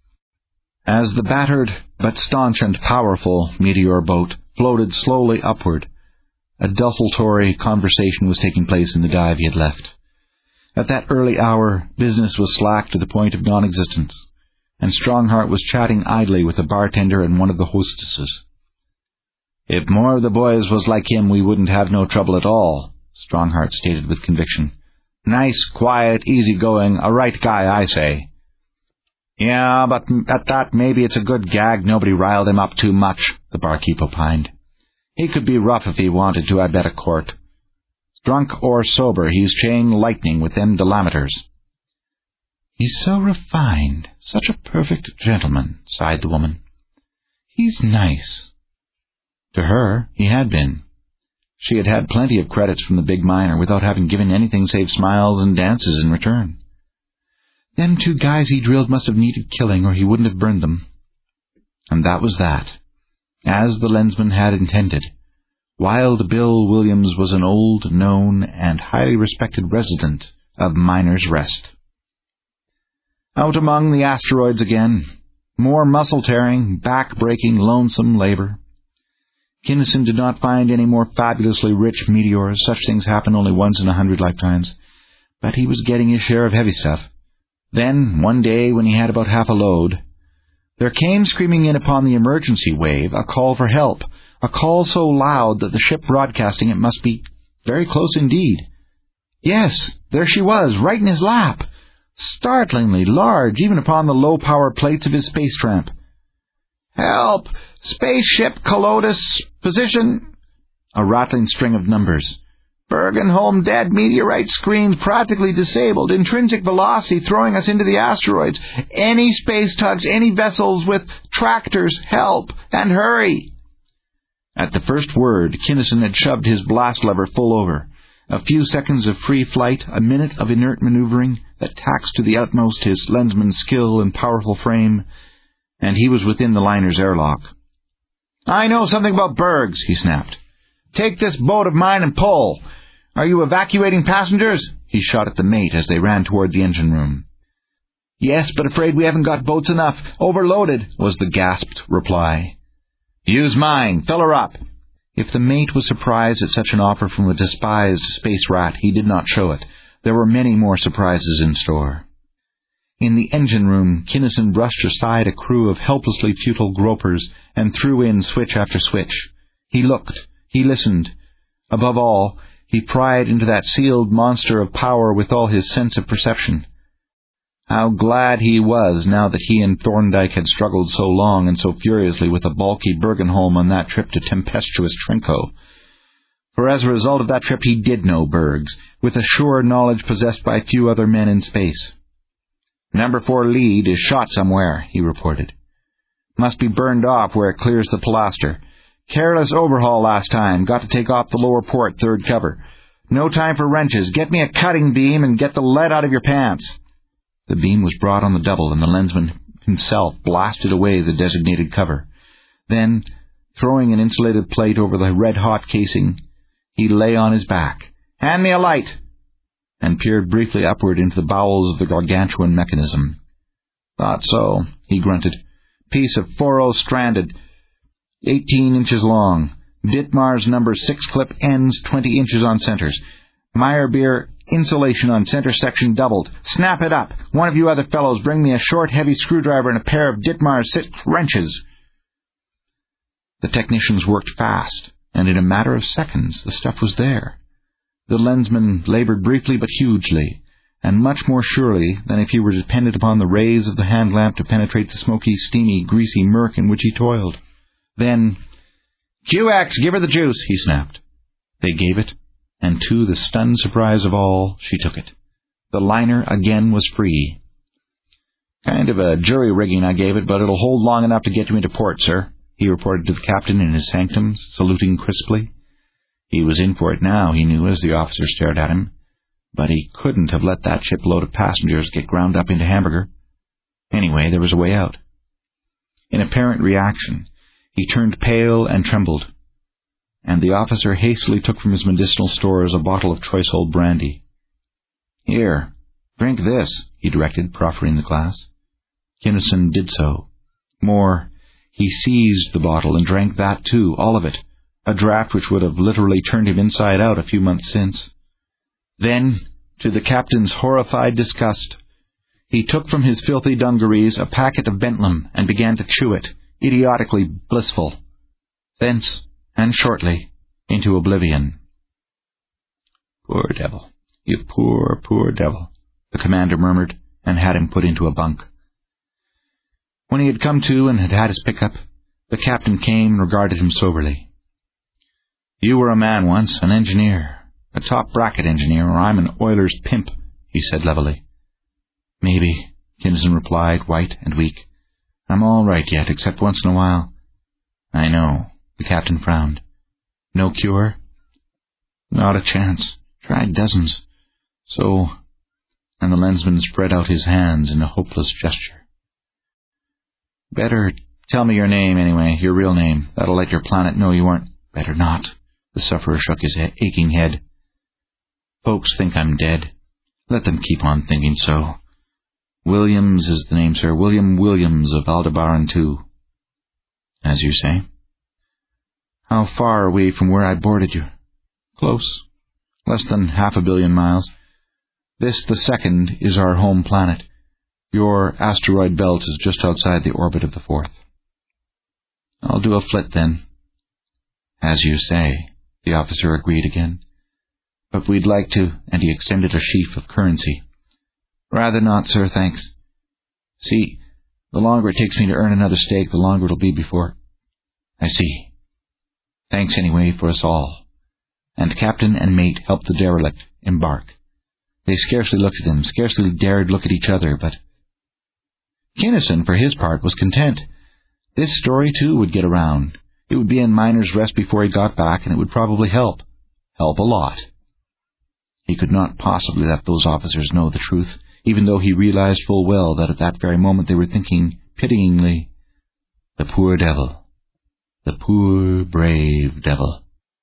As the battered, but staunch and powerful meteor boat floated slowly upward, a desultory conversation was taking place in the dive he had left. At that early hour, business was slack to the point of non-existence, and Strongheart was chatting idly with a bartender and one of the hostesses. "If more of the boys was like him, we wouldn't have no trouble at all," Strongheart stated with conviction. "Nice, quiet, easy-going, a right guy, I say." "Yeah, but at that maybe it's a good gag nobody riled him up too much," the barkeep opined. "He could be rough if he wanted to, I bet a quart. Drunk or sober, he's chain lightning with them delameters." "He's so refined, such a perfect gentleman," sighed the woman. "He's nice." To her, he had been. She had had plenty of credits from the big miner without having given anything save smiles and dances in return. Them two guys he drilled must have needed killing, or he wouldn't have burned them. And that was that. As the lensman had intended, Wild Bill Williams was an old, known, and highly respected resident of Miner's Rest. Out among the asteroids again. More muscle-tearing, back-breaking, lonesome labor. Kinnison did not find any more fabulously rich meteors. Such things happen only once in a hundred lifetimes. But he was getting his share of heavy stuff. Then, one day, when he had about half a load, there came screaming in upon the emergency wave a call for help, a call so loud that the ship broadcasting it must be very close indeed. Yes, there she was, right in his lap, startlingly large even upon the low-power plates of his space tramp. "Help! Spaceship Colodus, position!" A rattling string of numbers. "Bergenholm dead, meteorite screens practically disabled, intrinsic velocity throwing us into the asteroids. Any space tugs, any vessels with tractors, help, and hurry!" At the first word, Kinnison had shoved his blast lever full over. A few seconds of free flight, a minute of inert maneuvering that taxed to the utmost his lensman's skill and powerful frame, and he was within the liner's airlock. "I know something about bergs," he snapped. "Take this boat of mine and pull. Are you evacuating passengers?" He shot at the mate as they ran toward the engine room. "Yes, but afraid we haven't got boats enough. Overloaded," was the gasped reply. "Use mine. Fill her up." If the mate was surprised at such an offer from a despised space rat, he did not show it. There were many more surprises in store. In the engine room, Kinnison brushed aside a crew of helplessly futile gropers and threw in switch after switch. He looked. He listened. Above all, he pried into that sealed monster of power with all his sense of perception. How glad he was now that he and Thorndyke had struggled so long and so furiously with the bulky Bergenholm on that trip to tempestuous Trinco. For as a result of that trip he did know bergs, with a sure knowledge possessed by few other men in space. "Number four lead is shot somewhere," he reported. "Must be burned off where it clears the plaster. Careless overhaul last time. Got to take off the lower port, third cover. No time for wrenches. Get me a cutting beam and get the lead out of your pants." The beam was brought on the double, and the lensman himself blasted away the designated cover. Then, throwing an insulated plate over the red-hot casing, he lay on his back. "Hand me a light," and peered briefly upward into the bowels of the gargantuan mechanism. "Thought so," he grunted. "Piece of four oh stranded, eighteen inches long. Ditmar's number six clip ends, twenty inches on centers. Meyerbeer insulation on center section doubled. Snap it up. One of you other fellows bring me a short, heavy screwdriver and a pair of Ditmar's six wrenches." The technicians worked fast, and in a matter of seconds the stuff was there. The lensman labored briefly but hugely, and much more surely than if he were dependent upon the rays of the hand lamp to penetrate the smoky, steamy, greasy murk in which he toiled. Then, "Q X, give her the juice," he snapped. They gave it, and to the stunned surprise of all, she took it. The liner again was free. "Kind of a jury-rigging I gave it, but it'll hold long enough to get you into port, sir," he reported to the captain in his sanctum, saluting crisply. He was in for it now, he knew, as the officer stared at him. But he couldn't have let that shipload of passengers get ground up into hamburger. Anyway, there was a way out. In apparent reaction, he turned pale and trembled, and the officer hastily took from his medicinal stores a bottle of choice old brandy. "Here, drink this," he directed, proffering the glass. Kinnison did so. More, he seized the bottle and drank that too, all of it, a draught which would have literally turned him inside out a few months since. Then, to the captain's horrified disgust, he took from his filthy dungarees a packet of Bentlem and began to chew it, idiotically blissful. Thence, and shortly, into oblivion. "Poor devil, you poor, poor devil," the commander murmured, and had him put into a bunk. When he had come to and had had his pickup, the captain came and regarded him soberly. "You were a man once, an engineer, a top-bracket engineer, or I'm an oiler's pimp," he said levelly. "Maybe," Kinnison replied, white and weak. "I'm all right yet, except once in a while." "I know," the captain frowned. "No cure?" "Not a chance. Tried dozens. So..." And the lensman spread out his hands in a hopeless gesture. "Better tell me your name, anyway, your real name. That'll let your planet know you aren't..." "Better not." The sufferer shook his he- aching head. "Folks think I'm dead. Let them keep on thinking so. Williams is the name, sir. William Williams of Aldebaran two. "As you say." "How far are we from where I boarded you?" "Close. Less than half a billion miles. This, the second, is our home planet. Your asteroid belt is just outside the orbit of the fourth." "I'll do a flit, then." "As you say," the officer agreed again. "But we'd like to," and he extended a sheaf of currency. "Rather not, sir, thanks. See, the longer it takes me to earn another stake, the longer it'll be before..." "I see. Thanks anyway for us all." And captain and mate helped the derelict embark. They scarcely looked at him, scarcely dared look at each other, but... Kinnison, for his part, was content. This story, too, would get around. It would be in Miner's Rest before he got back, and it would probably help. Help a lot. He could not possibly let those officers know the truth, even though he realized full well that at that very moment they were thinking, pityingly, "The poor devil. The poor, brave devil."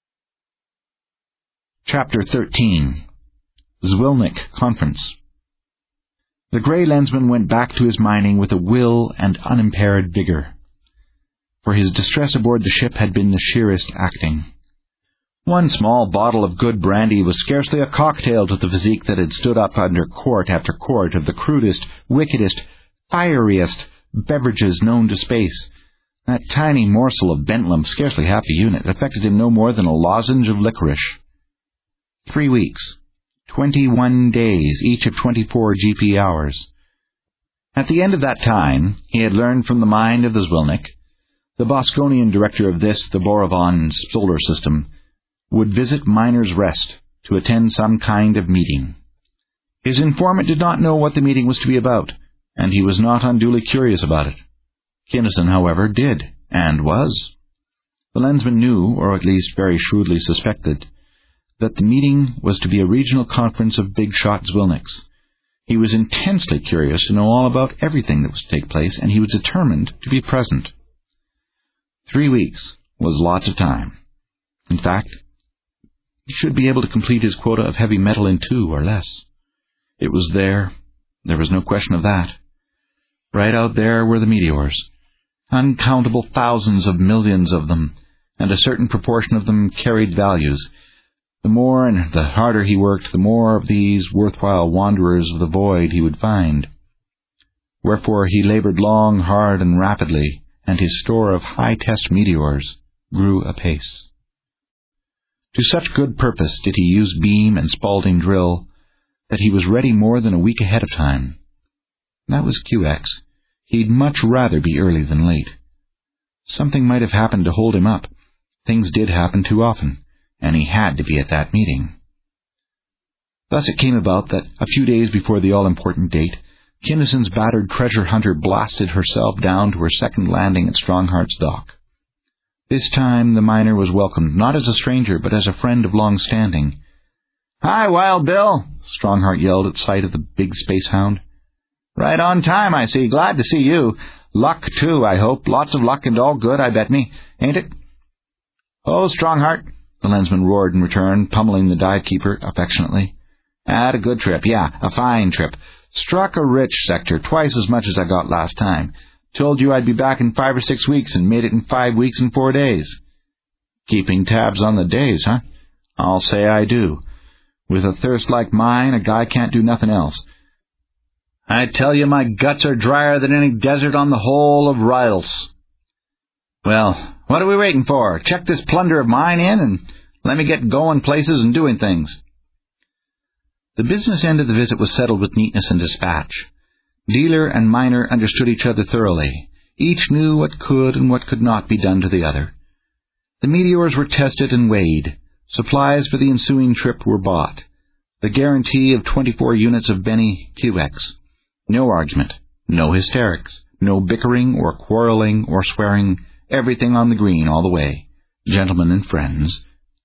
Chapter thirteen. Zwilnik Conference. The grey lensman went back to his mining with a will and unimpaired vigour. For his distress aboard the ship had been the sheerest acting. One small bottle of good brandy was scarcely a cocktail to the physique that had stood up under quart after quart of the crudest, wickedest, fieriest beverages known to space. That tiny morsel of Bentlem, scarcely half a unit, affected him no more than a lozenge of licorice. Three weeks. Twenty-one days, each of twenty-four G P hours. At the end of that time, he had learned from the mind of the Zwilnik, the Bosconian director of this, the Borovon solar system, would visit Miner's Rest to attend some kind of meeting. His informant did not know what the meeting was to be about, and he was not unduly curious about it. Kinnison, however, did, and was. The lensman knew, or at least very shrewdly suspected, that the meeting was to be a regional conference of big-shot Zwilniks. He was intensely curious to know all about everything that was to take place, and he was determined to be present. Three weeks was lots of time. In fact, he should be able to complete his quota of heavy metal in two or less. It was there. There was no question of that. Right out there were the meteors. Uncountable thousands of millions of them, and a certain proportion of them carried values. The more and the harder he worked, the more of these worthwhile wanderers of the void he would find. Wherefore he labored long, hard, and rapidly, and his store of high-test meteors grew apace. To such good purpose did he use beam and Spalding drill that he was ready more than a week ahead of time. That was Q X. He'd much rather be early than late. Something might have happened to hold him up. Things did happen too often, and he had to be at that meeting. Thus it came about that, a few days before the all-important date, Kinnison's battered treasure hunter blasted herself down to her second landing at Strongheart's dock. This time the miner was welcomed, not as a stranger, but as a friend of long standing. "Hi, Wild Bill," Strongheart yelled at sight of the big space hound. "Right on time, I see. Glad to see you. Luck, too, I hope. Lots of luck and all good, I bet me. Ain't it?" "Oh, Strongheart," the lensman roared in return, pummeling the dive-keeper affectionately. "Had a good trip, yeah, a fine trip. Struck a rich sector, twice as much as I got last time. Told you I'd be back in five or six weeks, and made it in five weeks and four days. Keeping tabs on the days, huh? I'll say I do. With a thirst like mine, a guy can't do nothing else. I tell you, my guts are drier than any desert on the whole of Ryals. Well, what are we waiting for? Check this plunder of mine in, and let me get going places and doing things." The business end of the visit was settled with neatness and dispatch. Dealer and miner understood each other thoroughly. Each knew what could and what could not be done to the other. The meteors were tested and weighed. Supplies for the ensuing trip were bought. The guarantee of twenty-four units of Benny Q X. No argument, no hysterics, no bickering or quarreling or swearing, everything on the green all the way. Gentlemen and friends.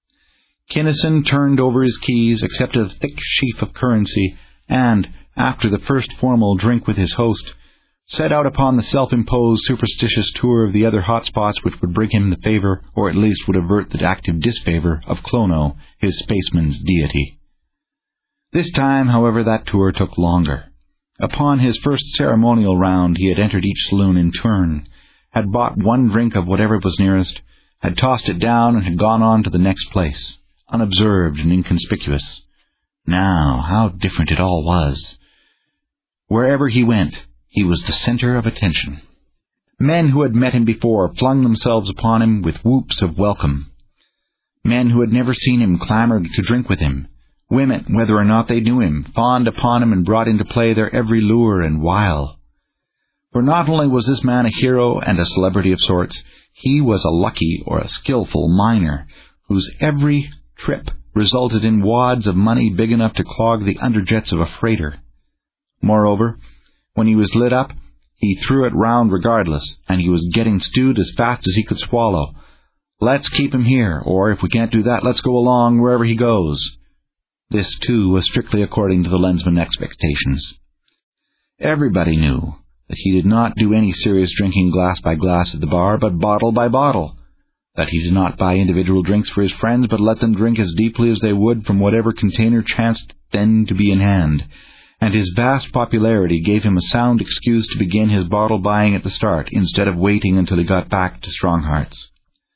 Kinnison turned over his keys, accepted a thick sheaf of currency, and, after the first formal drink with his host, set out upon the self-imposed superstitious tour of the other hot spots which would bring him the favor, or at least would avert the active disfavor, of Clono, his spaceman's deity. This time, however, that tour took longer. Upon his first ceremonial round he had entered each saloon in turn, had bought one drink of whatever was nearest, had tossed it down, and had gone on to the next place, unobserved and inconspicuous. Now, how different it all was. Wherever he went, he was the center of attention. Men who had met him before flung themselves upon him with whoops of welcome. Men who had never seen him clamored to drink with him. Women, whether or not they knew him, fawned upon him and brought into play their every lure and wile. For not only was this man a hero and a celebrity of sorts, he was a lucky or a skillful miner, whose every trip resulted in wads of money big enough to clog the underjets of a freighter. Moreover, when he was lit up, he threw it round regardless, and he was getting stewed as fast as he could swallow. Let's keep him here, or if we can't do that, let's go along wherever he goes. This, too, was strictly according to the lensman's expectations. Everybody knew that he did not do any serious drinking glass by glass at the bar, but bottle by bottle, that he did not buy individual drinks for his friends, but let them drink as deeply as they would from whatever container chanced then to be in hand, and his vast popularity gave him a sound excuse to begin his bottle buying at the start, instead of waiting until he got back to Strongheart's.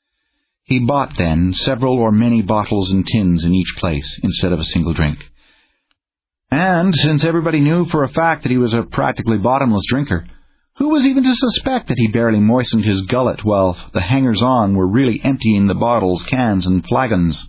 He bought, then, several or many bottles and tins in each place, instead of a single drink. And, since everybody knew for a fact that he was a practically bottomless drinker, who was even to suspect that he barely moistened his gullet while the hangers-on were really emptying the bottles, cans, and flagons?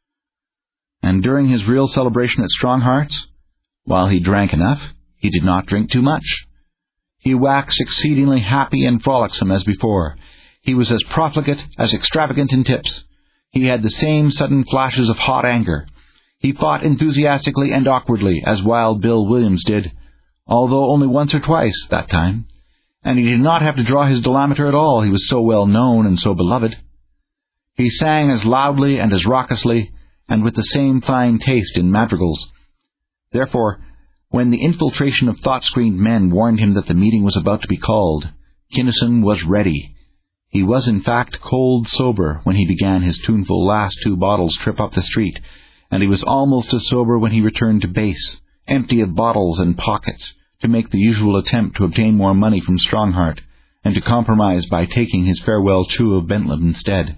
And during his real celebration at Strongheart's, while he drank enough, he did not drink too much. He waxed exceedingly happy and frolicsome as before. He was as profligate, as extravagant in tips. He had the same sudden flashes of hot anger. He fought enthusiastically and awkwardly, as Wild Bill Williams did, although only once or twice that time. And he did not have to draw his delameter at all, he was so well known and so beloved. He sang as loudly and as raucously, and with the same fine taste in madrigals. Therefore, when the infiltration of thought-screened men warned him that the meeting was about to be called, Kinnison was ready. He was in fact cold sober when he began his tuneful last two bottles trip up the street, and he was almost as sober when he returned to base, empty of bottles and pockets, to make the usual attempt to obtain more money from Strongheart, and to compromise by taking his farewell chew of Bentham instead.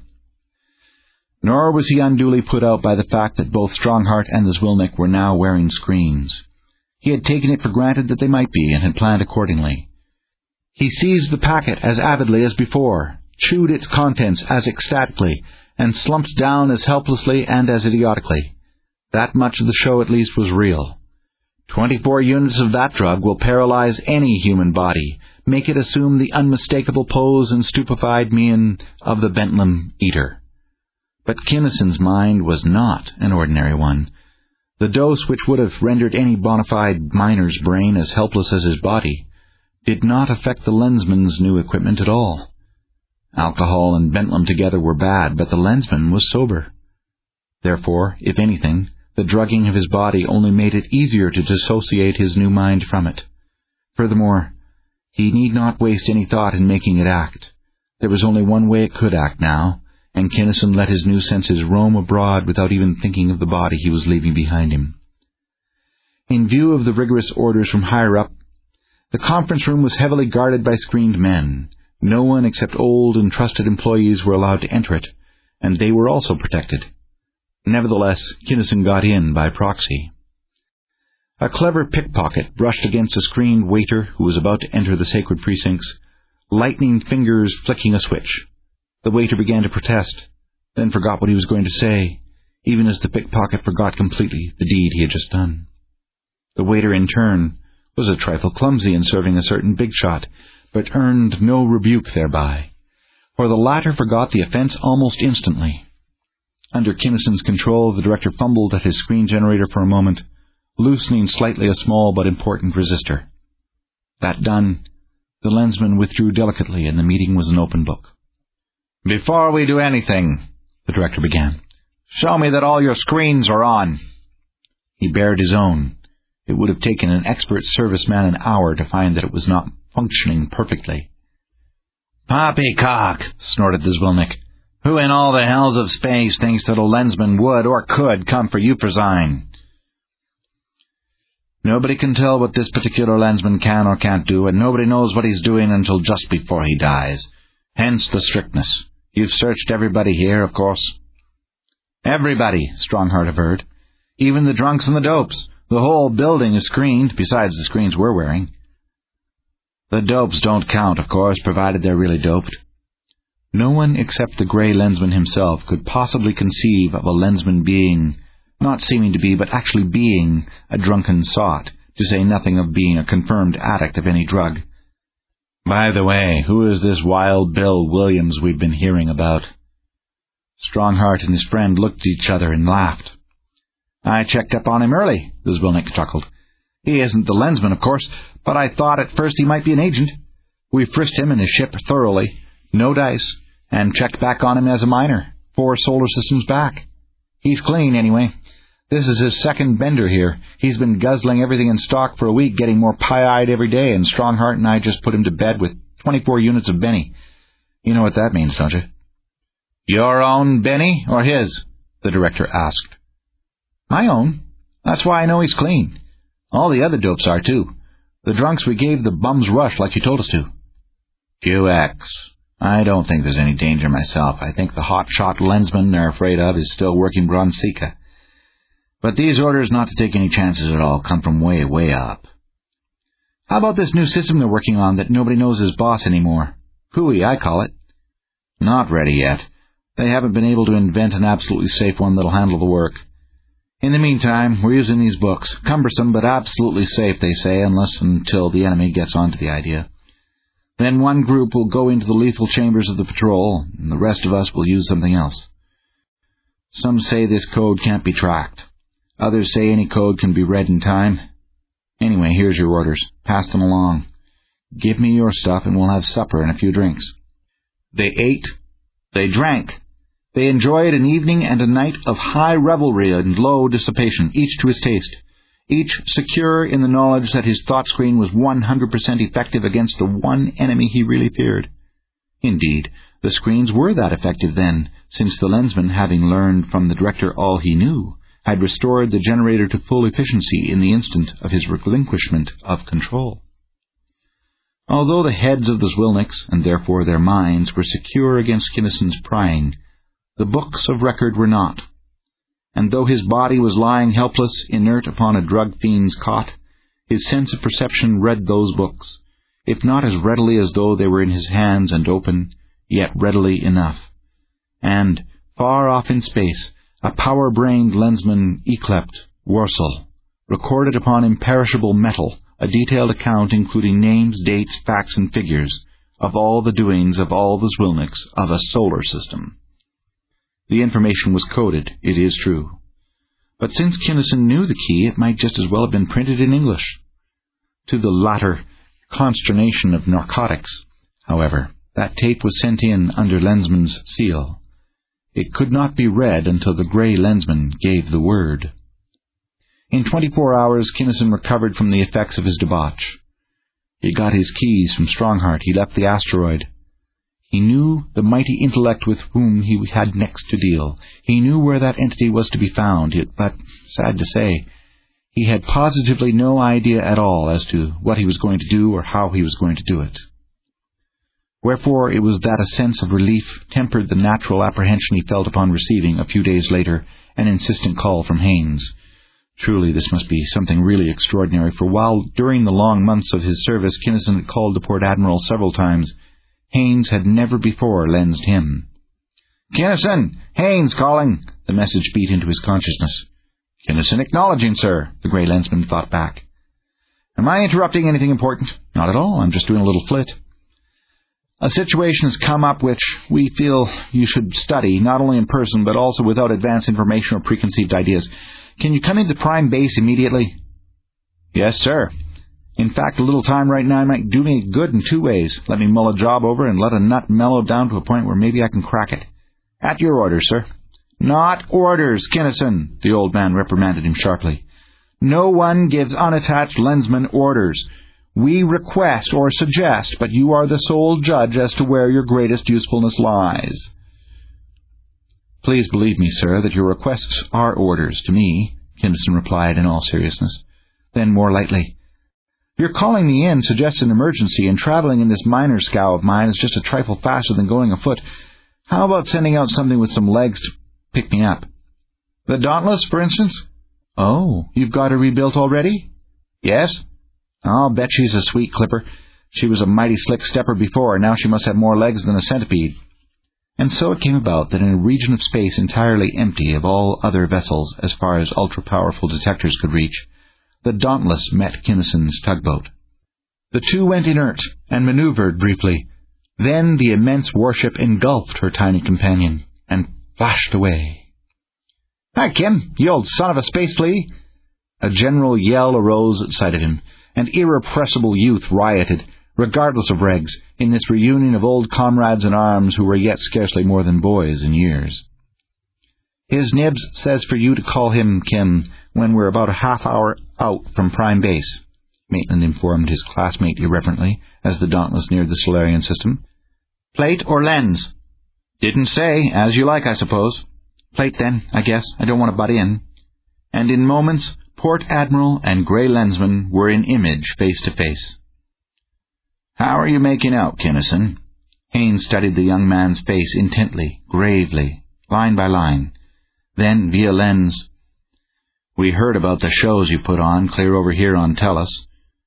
Nor was he unduly put out by the fact that both Strongheart and the Zwilnik were now wearing screens. He had taken it for granted that they might be, and had planned accordingly. He seized the packet as avidly as before, chewed its contents as ecstatically, and slumped down as helplessly and as idiotically. That much of the show at least was real. Twenty-four units of that drug will paralyze any human body, make it assume the unmistakable pose and stupefied mien of the Bentham eater. But Kinnison's mind was not an ordinary one. The dose, which would have rendered any bona fide miner's brain as helpless as his body, did not affect the lensman's new equipment at all. Alcohol and Bentham together were bad, but the lensman was sober. Therefore, if anything, the drugging of his body only made it easier to dissociate his new mind from it. Furthermore, he need not waste any thought in making it act. There was only one way it could act now, and Kinnison let his new senses roam abroad without even thinking of the body he was leaving behind him. In view of the rigorous orders from higher up, the conference room was heavily guarded by screened men. No one except old and trusted employees were allowed to enter it, and they were also protected. Nevertheless, Kinnison got in by proxy. A clever pickpocket brushed against a screened waiter who was about to enter the sacred precincts, lightning fingers flicking a switch. The waiter began to protest, then forgot what he was going to say, even as the pickpocket forgot completely the deed he had just done. The waiter, in turn, was a trifle clumsy in serving a certain big shot, but earned no rebuke thereby, for the latter forgot the offense almost instantly. Under Kinnison's control, the director fumbled at his screen generator for a moment, loosening slightly a small but important resistor. That done, the lensman withdrew delicately, and the meeting was an open book. "Before we do anything," the director began, "show me that all your screens are on." He bared his own. It would have taken an expert serviceman an hour to find that it was not functioning perfectly. "Poppycock," snorted the Zwilnik. "Who in all the hells of space thinks that a lensman would or could come for Euphrosyne?" "Nobody can tell what this particular lensman can or can't do, and nobody knows what he's doing until just before he dies. Hence the strictness. You've searched everybody here, of course." "Everybody," Strongheart averred. "Even the drunks and the dopes. The whole building is screened, besides the screens we're wearing." "The dopes don't count, of course, provided they're really doped." No one except the grey lensman himself could possibly conceive of a lensman being, not seeming to be, but actually being, a drunken sot, to say nothing of being a confirmed addict of any drug. "By the way, who is this Wild Bill Williams we've been hearing about?" Strongheart and his friend looked at each other and laughed. "I checked up on him early," the Zwilnik chuckled. "He isn't the lensman, of course, but I thought at first he might be an agent. We frisked him and his ship thoroughly, no dice, and checked back on him as a miner, four solar systems back. He's clean, anyway. This is his second bender here. He's been guzzling everything in stock for a week, getting more pie-eyed every day, and Strongheart and I just put him to bed with twenty-four units of Benny. You know what that means, don't you?" "Your own Benny, or his?" the director asked. "My own. That's why I know he's clean. All the other dopes are, too. The drunks we gave the bum's rush like you told us to." Q X. "I don't think there's any danger myself. I think the hot-shot lensman they're afraid of is still working Bronsika. But these orders not to take any chances at all come from way, way up." "How about this new system they're working on that nobody knows is boss anymore? Hooey, I call it." "Not ready yet. They haven't been able to invent an absolutely safe one that'll handle the work. In the meantime, we're using these books. Cumbersome, but absolutely safe, they say, unless until the enemy gets onto the idea. Then one group will go into the lethal chambers of the patrol, and the rest of us will use something else. Some say this code can't be tracked. Others say any code can be read in time. Anyway, here's your orders. Pass them along. Give me your stuff, and we'll have supper and a few drinks." They ate. They drank. They enjoyed an evening and a night of high revelry and low dissipation, each to his taste, each secure in the knowledge that his thought screen was one hundred percent effective against the one enemy he really feared. Indeed, the screens were that effective then, since the lensman, having learned from the director all he knew, had restored the generator to full efficiency in the instant of his relinquishment of control. Although the heads of the Zwilniks, and therefore their minds, were secure against Kinnison's prying, the books of record were not. And though his body was lying helpless, inert upon a drug-fiend's cot, his sense of perception read those books, if not as readily as though they were in his hands and open, yet readily enough. And, far off in space, a power-brained lensman yclept Worsel recorded upon imperishable metal a detailed account including names, dates, facts, and figures of all the doings of all the Zwilniks of a solar system. The information was coded, it is true. But since Kinnison knew the key, it might just as well have been printed in English. To the latter consternation of narcotics, however, that tape was sent in under Lensman's seal. It could not be read until the grey lensman gave the word. In twenty-four hours, Kinnison recovered from the effects of his debauch. He got his keys from Strongheart. He left the asteroid. He knew the mighty intellect with whom he had next to deal. He knew where that entity was to be found, but, sad to say, he had positively no idea at all as to what he was going to do or how he was going to do it. Wherefore it was that a sense of relief tempered the natural apprehension he felt upon receiving, a few days later, an insistent call from Haines. Truly, this must be something really extraordinary, for while during the long months of his service Kinnison had called the Port Admiral several times, Haines had never before lensed him. "Kinnison! Haines calling!" the message beat into his consciousness. "Kinnison acknowledging, sir," the grey lensman thought back. "Am I interrupting anything important?" "Not at all. I'm just doing a little flit." "A situation has come up which we feel you should study, not only in person, but also without advance information or preconceived ideas. Can you come into Prime Base immediately?" "Yes, sir. In fact, a little time right now might do me good in two ways. Let me mull a job over and let a nut mellow down to a point where maybe I can crack it." "At your orders, sir." "Not orders, Kinnison," the old man reprimanded him sharply. "No one gives unattached lensmen orders. We request or suggest, but you are the sole judge as to where your greatest usefulness lies." "Please believe me, sir, that your requests are orders to me," Kinnison replied in all seriousness. Then, more lightly, "Your calling me in suggests an emergency, and traveling in this minor scow of mine is just a trifle faster than going afoot. How about sending out something with some legs to pick me up?" "The Dauntless, for instance?" "Oh, you've got her rebuilt already?" "Yes." "I'll bet she's a sweet clipper. She was a mighty slick stepper before, and now she must have more legs than a centipede." And so it came about that in a region of space entirely empty of all other vessels as far as ultra-powerful detectors could reach, the Dauntless met Kinnison's tugboat. The two went inert and maneuvered briefly. Then the immense warship engulfed her tiny companion and flashed away. "Hi, Kim, you old son of a space flea!" A general yell arose at sight of him, and irrepressible youth rioted, regardless of regs, in this reunion of old comrades in arms who were yet scarcely more than boys in years. "His Nibs says for you to call him, Kim, when we're about a half-hour out from Prime Base," Maitland informed his classmate irreverently, as the Dauntless neared the Solarian system. "Plate or lens?" "Didn't say. As you like, I suppose." "Plate, then, I guess. I don't want to butt in." And in moments, Port Admiral and Grey Lensman were in image face to face. "How are you making out, Kinnison?" Haines studied the young man's face intently, gravely, line by line. Then, via lens, "We heard about the shows you put on clear over here on Tellus.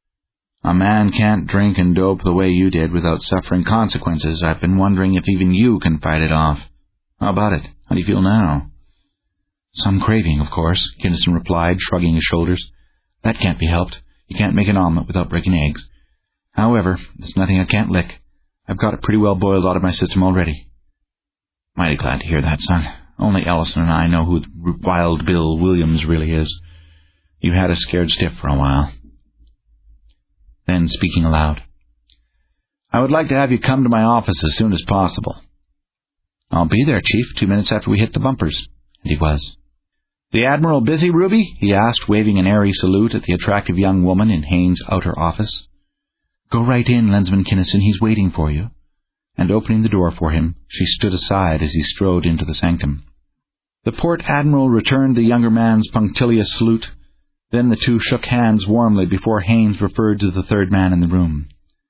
A man can't drink and dope the way you did without suffering consequences. I've been wondering if even you can fight it off. How about it? How do you feel now?" "Some craving, of course," Kinnison replied, shrugging his shoulders. "That can't be helped. You can't make an omelet without breaking eggs. However, there's nothing I can't lick. I've got it pretty well boiled out of my system already." "Mighty glad to hear that, son. Only Ellison and I know who Wild Bill Williams really is. You had us scared stiff for a while." Then, speaking aloud, "I would like to have you come to my office as soon as possible." "I'll be there, Chief, two minutes after we hit the bumpers." And he was. "The Admiral busy, Ruby?" he asked, waving an airy salute at the attractive young woman in Haines' outer office. "Go right in, Lensman Kinnison, he's waiting for you." And opening the door for him, she stood aside as he strode into the sanctum. The Port Admiral returned the younger man's punctilious salute. Then the two shook hands warmly before Haines referred to the third man in the room.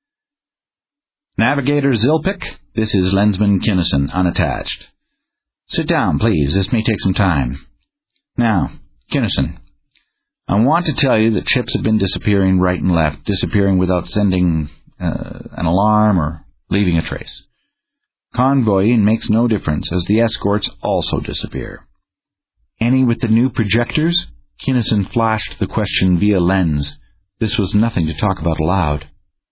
"Navigator Zilpik, this is Lensman Kinnison, unattached. Sit down, please. This may take some time. Now, Kinnison, I want to tell you that ships have been disappearing right and left, disappearing without sending uh, an alarm or leaving a trace. Convoying makes no difference, as the escorts also disappear." "Any with the new projectors?" Kinnison flashed the question via lens. This was nothing to talk about aloud.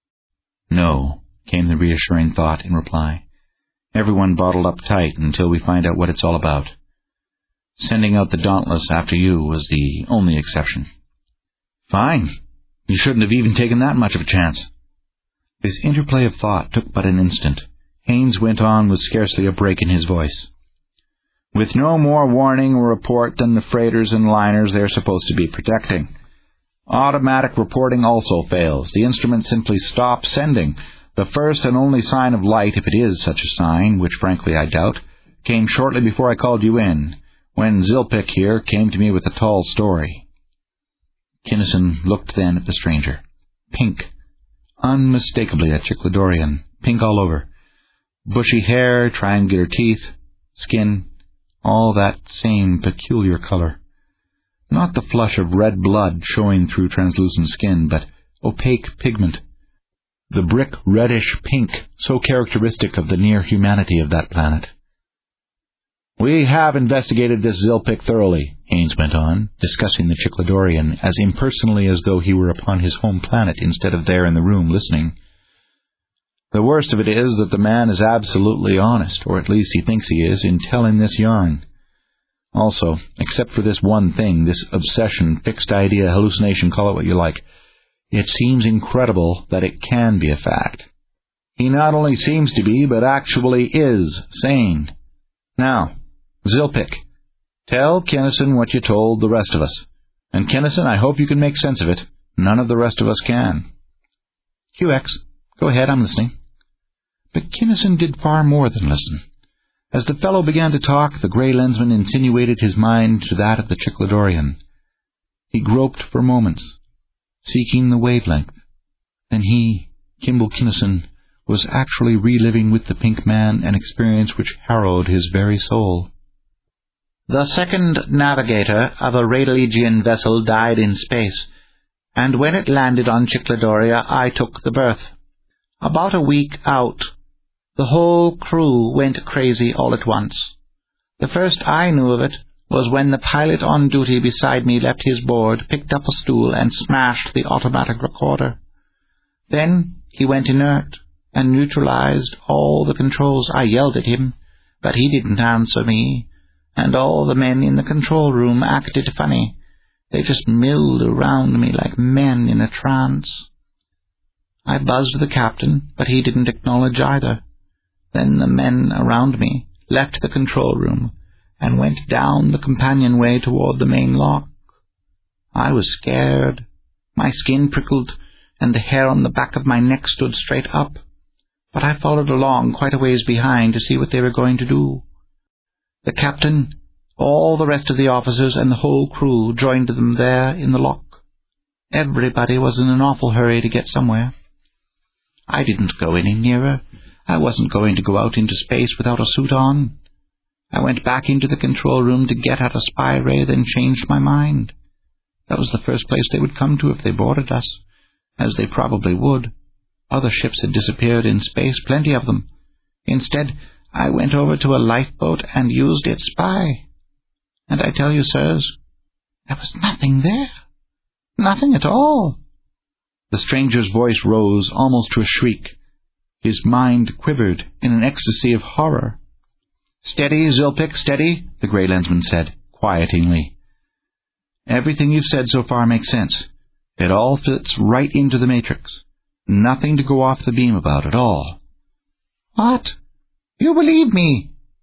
"No," came the reassuring thought in reply. "Everyone bottled up tight until we find out what it's all about. Sending out the Dauntless after you was the only exception." "Fine. You shouldn't have even taken that much of a chance." This interplay of thought took but an instant. Haines went on with scarcely a break in his voice. "With no more warning or report than the freighters and liners they're supposed to be protecting. Automatic reporting also fails. The instruments simply stop sending. The first and only sign of light, if it is such a sign, which frankly I doubt, came shortly before I called you in, when Zilpik here came to me with a tall story." Kinnison looked then at the stranger. Pink. Unmistakably a Chicladorian. Pink all over. Bushy hair, triangular teeth, skin, all that same peculiar color. Not the flush of red blood showing through translucent skin, but opaque pigment. The brick reddish pink, so characteristic of the near humanity of that planet. "We have investigated this Zilpik thoroughly," Haines went on, discussing the Chicladorian as impersonally as though he were upon his home planet instead of there in the room listening. "The worst of it is that the man is absolutely honest, or at least he thinks he is, in telling this yarn. Also, except for this one thing, this obsession, fixed idea, hallucination, call it what you like, it seems incredible that it can be a fact. He not only seems to be, but actually is sane. Now, Zilpik, tell Kinnison what you told the rest of us. And Kinnison, I hope you can make sense of it. None of the rest of us can." "Q X, go ahead, I'm listening." But Kinnison did far more than listen. As the fellow began to talk, the grey lensman insinuated his mind to that of the Chicladorian. He groped for moments, seeking the wavelength. Then he, Kimball Kinnison, was actually reliving with the pink man an experience which harrowed his very soul. "The second navigator of a Radeligian vessel died in space, and when it landed on Chicladoria, I took the berth. About a week out, the whole crew went crazy all at once. The first I knew of it was when the pilot on duty beside me left his board, picked up a stool, and smashed the automatic recorder. Then he went inert and neutralized all the controls. I yelled at him, but he didn't answer me, and all the men in the control room acted funny. They just milled around me like men in a trance. I buzzed the captain, but he didn't acknowledge either. Then the men around me left the control room and went down the companionway toward the main lock. I was scared. My skin prickled, and the hair on the back of my neck stood straight up. But I followed along quite a ways behind to see what they were going to do. The captain, all the rest of the officers, and the whole crew joined them there in the lock. Everybody was in an awful hurry to get somewhere. I didn't go any nearer. I wasn't going to go out into space without a suit on. I went back into the control room to get at a spy ray, then changed my mind. That was the first place they would come to if they boarded us, as they probably would. Other ships had disappeared in space, plenty of them. Instead, I went over to a lifeboat and used its spy. And I tell you, sirs, there was nothing there. Nothing at all." The stranger's voice rose almost to a shriek. His mind quivered in an ecstasy of horror. "Steady, Zilpik, steady," the grey lensman said, quietingly. "Everything you've said so far makes sense. It all fits right into the matrix. Nothing to go off the beam about at all." "What? You believe me?"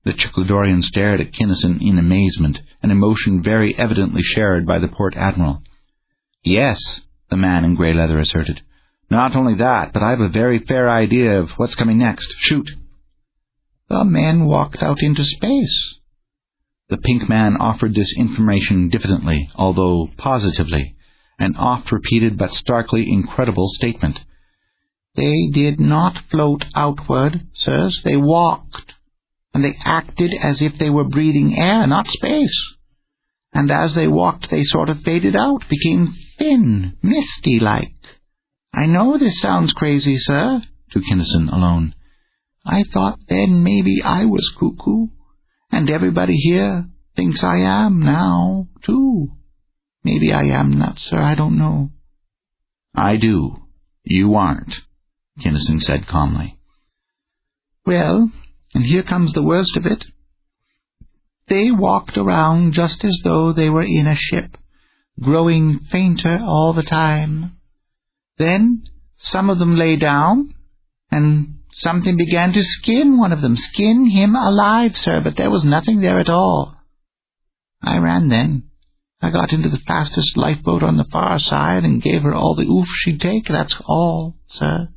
The Chicladorian stared at Kinnison in amazement, an emotion very evidently shared by the port admiral. "Yes," the man in grey leather asserted. "Not only that, but I've a very fair idea of what's coming next. Shoot." "The men walked out into space." The pink man offered this information diffidently, although positively, an oft-repeated but starkly incredible statement. "They did not float outward, sirs. They walked. And they acted as if they were breathing air, not space. And as they walked, they sort of faded out, became thin, misty-like. I know this sounds crazy, sir," to Kinnison alone. "I thought then maybe I was cuckoo, and everybody here thinks I am now, too. Maybe I am not, sir, I don't know." "I do. You aren't," Kinnison said calmly. "Well, and here comes the worst of it. They walked around just as though they were in a ship, growing fainter all the time. Then some of them lay down, and something began to skin one of them, skin him alive, sir, but there was nothing there at all. I ran then. I got into the fastest lifeboat on the far side and gave her all the oof she'd take. That's all, sir."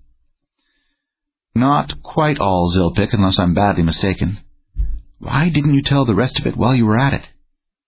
"Not quite all, Zilpik, unless I'm badly mistaken. Why didn't you tell the rest of it while you were at it?"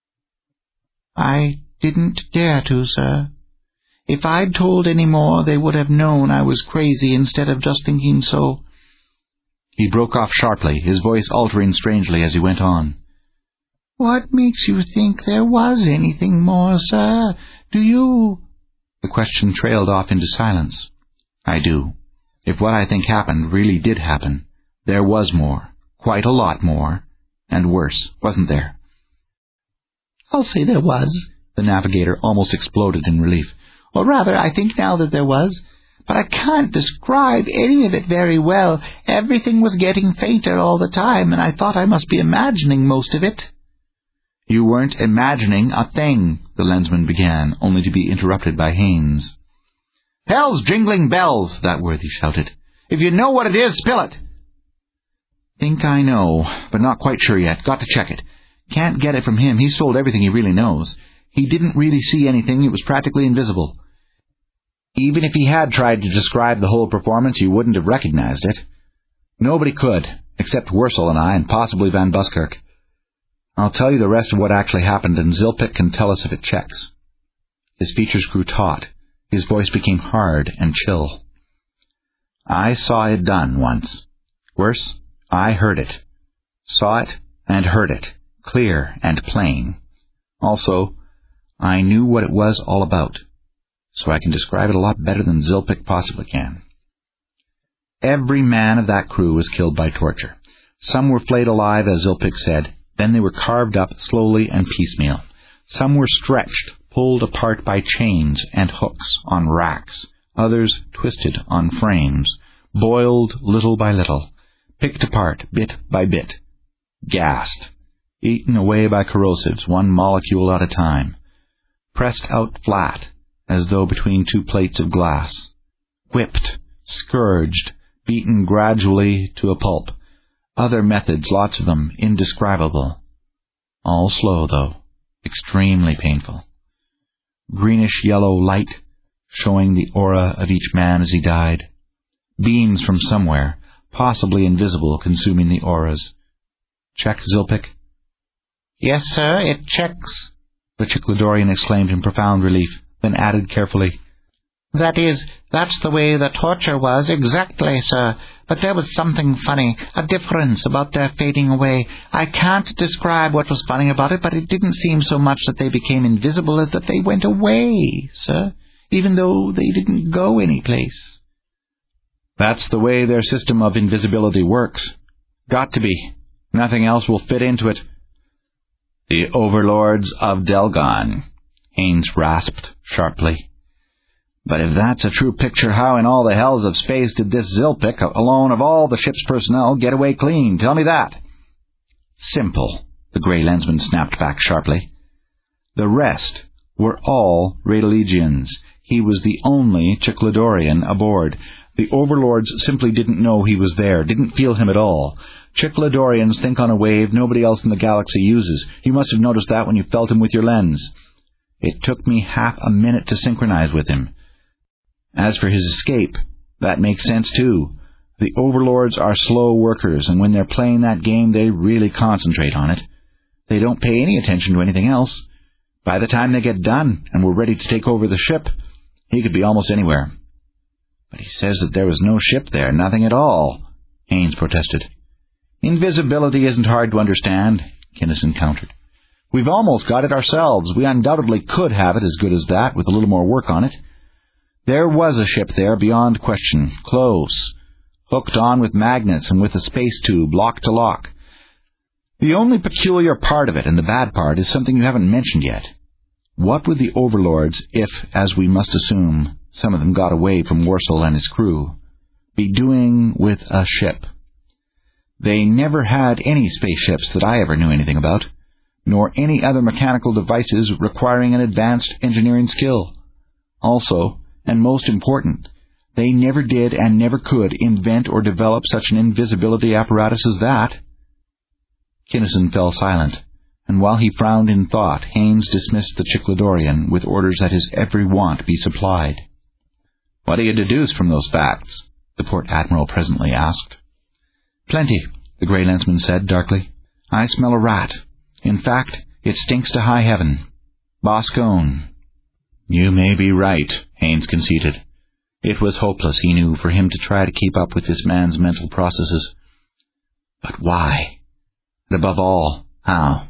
"I didn't dare to, sir. If I'd told any more, they would have known I was crazy instead of just thinking so." He broke off sharply, his voice altering strangely as he went on. "What makes you think there was anything more, sir? Do you—" The question trailed off into silence. "I do. If what I think happened really did happen, there was more, quite a lot more, and worse, wasn't there?" "I'll say there was," the navigator almost exploded in relief. "Or rather, I think now that there was. But I can't describe any of it very well. Everything was getting fainter all the time, and I thought I must be imagining most of it." "You weren't imagining a thing," the lensman began, only to be interrupted by Haines. "Hell's jingling bells!" that worthy shouted. "If you know what it is, spill it!" "Think I know, but not quite sure yet. Got to check it. Can't get it from him. He's told everything he really knows. He didn't really see anything. It was practically invisible. Even if he had tried to describe the whole performance, you wouldn't have recognized it. Nobody could, except Wursel and I, and possibly Van Buskirk. I'll tell you the rest of what actually happened, and Zilpik can tell us if it checks." His features grew taut. His voice became hard and chill. "I saw it done once. Worse, I heard it. Saw it and heard it, clear and plain. Also, I knew what it was all about, so I can describe it a lot better than Zilpik possibly can. Every man of that crew was killed by torture. Some were flayed alive, as Zilpik said, then they were carved up slowly and piecemeal. Some were stretched, pulled apart by chains and hooks on racks, others twisted on frames, boiled little by little, picked apart bit by bit, gassed, eaten away by corrosives, one molecule at a time, pressed out flat, as though between two plates of glass, whipped, scourged, beaten gradually to a pulp. Other methods, lots of them, indescribable. All slow, though, extremely painful. Greenish-yellow light, showing the aura of each man as he died. Beams from somewhere, possibly invisible, consuming the auras. Check, Zilpik? "Yes, sir, it checks," the Chicladorian exclaimed in profound relief, then added carefully, "That is, that's the way the torture was, exactly, sir. But there was something funny, a difference about their fading away. I can't describe what was funny about it, but it didn't seem so much that they became invisible as that they went away, sir, even though they didn't go anyplace." "That's the way their system of invisibility works. Got to be. Nothing else will fit into it." "The overlords of Delgon," Haines rasped sharply. "But if that's a true picture, how in all the hells of space did this Zilpik, alone of all the ship's personnel, get away clean? Tell me that." "Simple," the grey lensman snapped back sharply. "The rest were all Radelegians. He was the only Chicladorian aboard. The overlords simply didn't know he was there, didn't feel him at all. Chicladorians think on a wave nobody else in the galaxy uses. You must have noticed that when you felt him with your lens. It took me half a minute to synchronize with him. As for his escape, that makes sense too. The overlords are slow workers, and when they're playing that game, they really concentrate on it. They don't pay any attention to anything else. By the time they get done and we're ready to take over the ship, he could be almost anywhere. But he says that there was no ship there, nothing at all, Haines protested. Invisibility isn't hard to understand, Kinnison countered. We've almost got it ourselves. We undoubtedly could have it as good as that with a little more work on it. There was a ship there, beyond question, close, hooked on with magnets and with a space tube, lock to lock. The only peculiar part of it, and the bad part, is something you haven't mentioned yet. What would the overlords, if, as we must assume, some of them got away from Worsel and his crew, be doing with a ship? They never had any spaceships that I ever knew anything about, nor any other mechanical devices requiring an advanced engineering skill. Also, and most important, they never did and never could invent or develop such an invisibility apparatus as that. Kinnison fell silent, and while he frowned in thought, Haines dismissed the Chicladorian with orders that his every want be supplied. "What do you deduce from those facts?" the Port Admiral presently asked. "Plenty," the Grey Lensman said darkly. "I smell a rat. In fact, it stinks to high heaven. Boscone." "You may be right," Haines conceded. It was hopeless, he knew, for him to try to keep up with this man's mental processes. But why? And above all, how?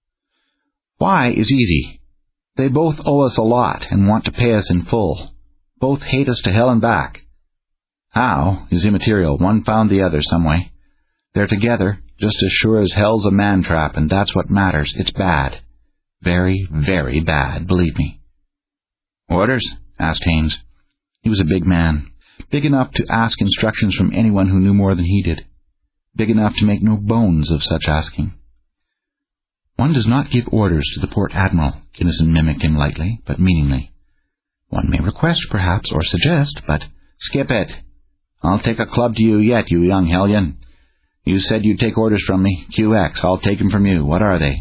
Why is easy. They both owe us a lot and want to pay us in full. Both hate us to hell and back. How is immaterial. One found the other some way. They're together, just as sure as hell's a man-trap, and that's what matters. It's bad. Very, very bad, believe me. "Orders?" asked Haines. He was a big man, big enough to ask instructions from anyone who knew more than he did, big enough to make no bones of such asking. "One does not give orders to the Port Admiral," Kinnison mimicked him lightly, but meaningly. "One may request, perhaps, or suggest, but—" "Skip it. I'll take a club to you yet, you young hellion. You said you'd take orders from me. Q X, I'll take them from you. What are they?"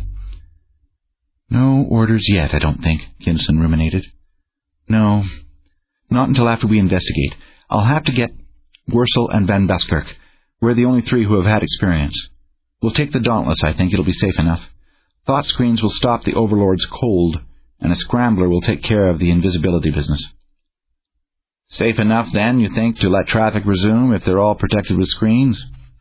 "No orders yet, I don't think," Kinnison ruminated. "No, not until after we investigate. I'll have to get Worsel and Van Buskirk. We're the only three who have had experience. We'll take the Dauntless, I think. It'll be safe enough. Thought screens will stop the overlords cold, and a scrambler will take care of the invisibility business." "Safe enough, then, you think, to let traffic resume if they're all protected with screens?"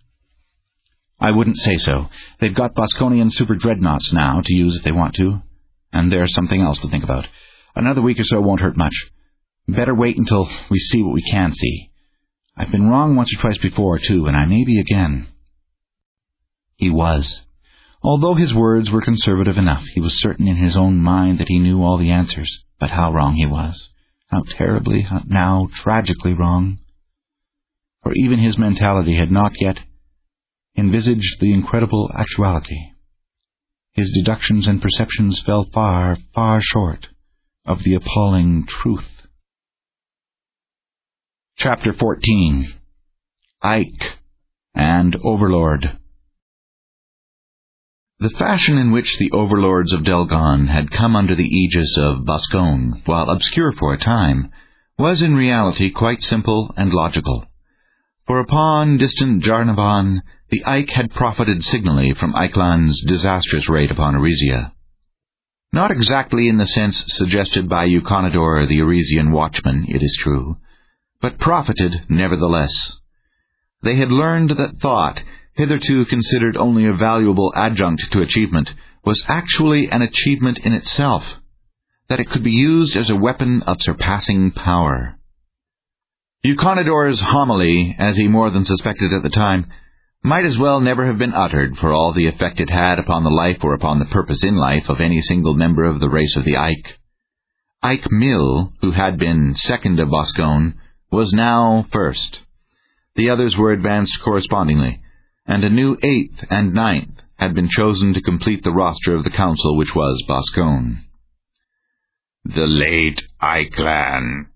"I wouldn't say so. They've got Bosconian super dreadnoughts now to use if they want to. And there's something else to think about. Another week or so won't hurt much. Better wait until we see what we can see. I've been wrong once or twice before, too, and I may be again." He was. Although his words were conservative enough, he was certain in his own mind that he knew all the answers. But how wrong he was. How terribly, how now tragically wrong. For even his mentality had not yet envisaged the incredible actuality. His deductions and perceptions fell far, far short of the appalling truth. Chapter fourteen. Ike and Overlord. The fashion in which the overlords of Delgon had come under the aegis of Boscone, while obscure for a time, was in reality quite simple and logical. For upon distant Jarnavan, the Ike had profited signally from Ikeland's disastrous raid upon Arisia. Not exactly in the sense suggested by Eukonidor the Arisian watchman, it is true, but profited nevertheless. They had learned that thought, hitherto considered only a valuable adjunct to achievement, was actually an achievement in itself, that it could be used as a weapon of surpassing power. Eukonidor's homily, as he more than suspected at the time, might as well never have been uttered for all the effect it had upon the life or upon the purpose in life of any single member of the race of the Ike. Ike Mill, who had been second of Boscone, was now first. The others were advanced correspondingly, and a new eighth and ninth had been chosen to complete the roster of the council which was Boscone. "The late Ikeland,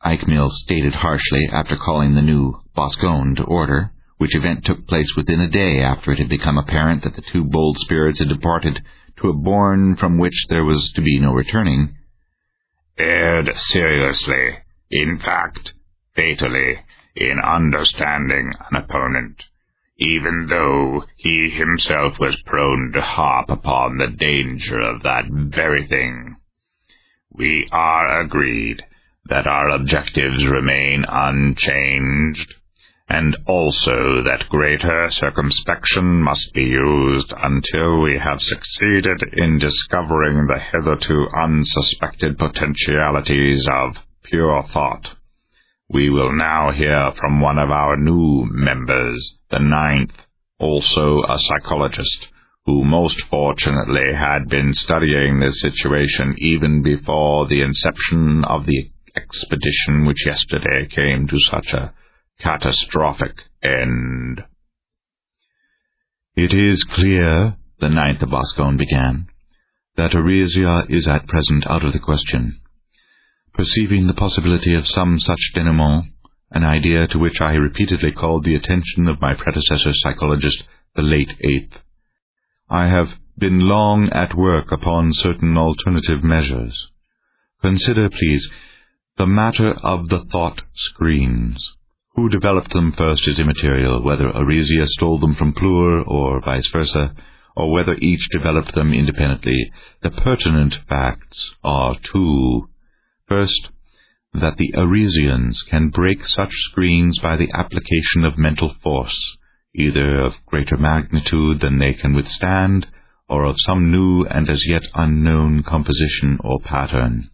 Eichmill stated harshly after calling the new Boscone to order, which event took place within a day after it had become apparent that the two bold spirits had departed to a bourne from which there was to be no returning. Erred seriously, in fact, fatally, in understanding an opponent, even though he himself was prone to harp upon the danger of that very thing. We are agreed that our objectives remain unchanged, and also that greater circumspection must be used until we have succeeded in discovering the hitherto unsuspected potentialities of pure thought. We will now hear from one of our new members, the ninth, also a psychologist, who most fortunately had been studying this situation even before the inception of the expedition which yesterday came to such a catastrophic end. It is clear, the ninth of Boscone began, that Arisia is at present out of the question. Perceiving the possibility of some such denouement, an idea to which I repeatedly called the attention of my predecessor psychologist, the late eighth, I have been long at work upon certain alternative measures. Consider, please, the matter of the thought screens. Who developed them first is immaterial, whether Arisia stole them from Plur or vice versa, or whether each developed them independently. The pertinent facts are two. First, that the Arisians can break such screens by the application of mental force, either of greater magnitude than they can withstand, or of some new and as yet unknown composition or pattern.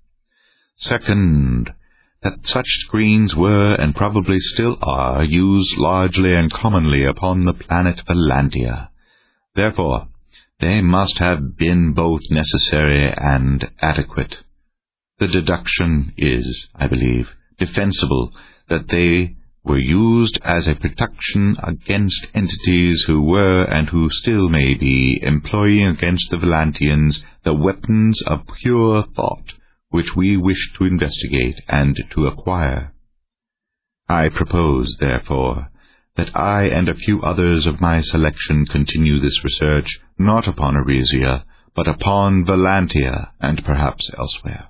Second, that such screens were, and probably still are, used largely and commonly upon the planet Valantia. Therefore, they must have been both necessary and adequate. The deduction is, I believe, defensible that they were used as a protection against entities who were, and who still may be, employing against the Valantians the weapons of pure thought which we wish to investigate and to acquire. I propose, therefore, that I and a few others of my selection continue this research, not upon Arisia, but upon Valantia, and perhaps elsewhere.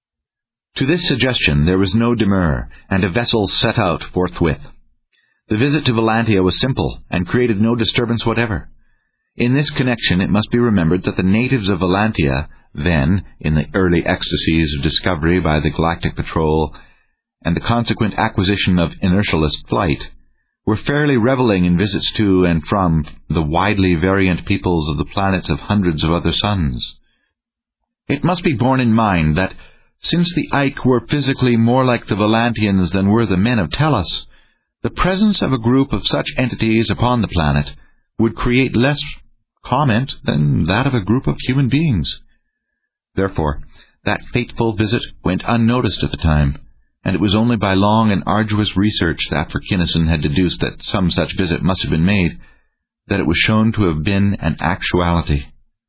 To this suggestion there was no demur, and a vessel set out forthwith. The visit to Valantia was simple, and created no disturbance whatever. In this connection it must be remembered that the natives of Valantia, then, in the early ecstasies of discovery by the Galactic Patrol, and the consequent acquisition of inertialist flight, were fairly reveling in visits to and from the widely variant peoples of the planets of hundreds of other suns. It must be borne in mind that, since the Ike were physically more like the Valantians than were the men of Tellus, the presence of a group of such entities upon the planet would create less comment than that of a group of human beings. Therefore, that fateful visit went unnoticed at the time, and it was only by long and arduous research after Kinnison had deduced that some such visit must have been made, that it was shown to have been an actuality.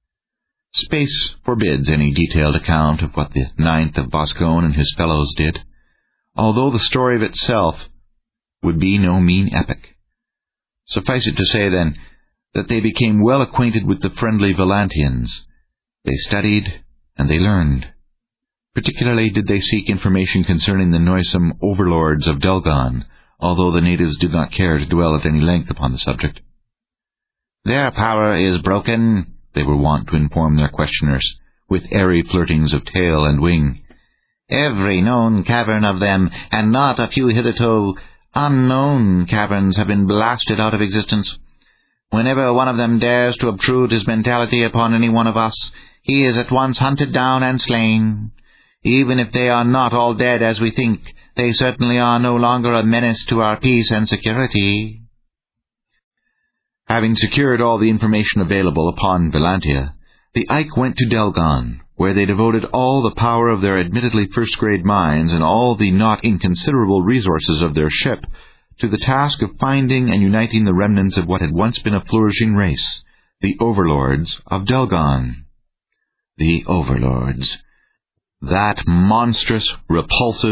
Space forbids any detailed account of what the ninth of Boscone and his fellows did, although the story of itself would be no mean epic. Suffice it to say, then, that they became well acquainted with the friendly Valantians. They studied, and they learned. Particularly did they seek information concerning the noisome overlords of Delgon, although the natives did not care to dwell at any length upon the subject. "Their power is broken," they were wont to inform their questioners, with airy flirtings of tail and wing. "Every known cavern of them, and not a few hitherto unknown caverns, have been blasted out of existence. Whenever one of them dares to obtrude his mentality upon any one of us, he is at once hunted down and slain. Even if they are not all dead as we think, they certainly are no longer a menace to our peace and security." Having secured all the information available upon Valantia, the Ike went to Delgon, where they devoted all the power of their admittedly first-grade minds and all the not inconsiderable resources of their ship to the task of finding and uniting the remnants of what had once been a flourishing race, the overlords of Delgon. The overlords. That monstrous, repulsive,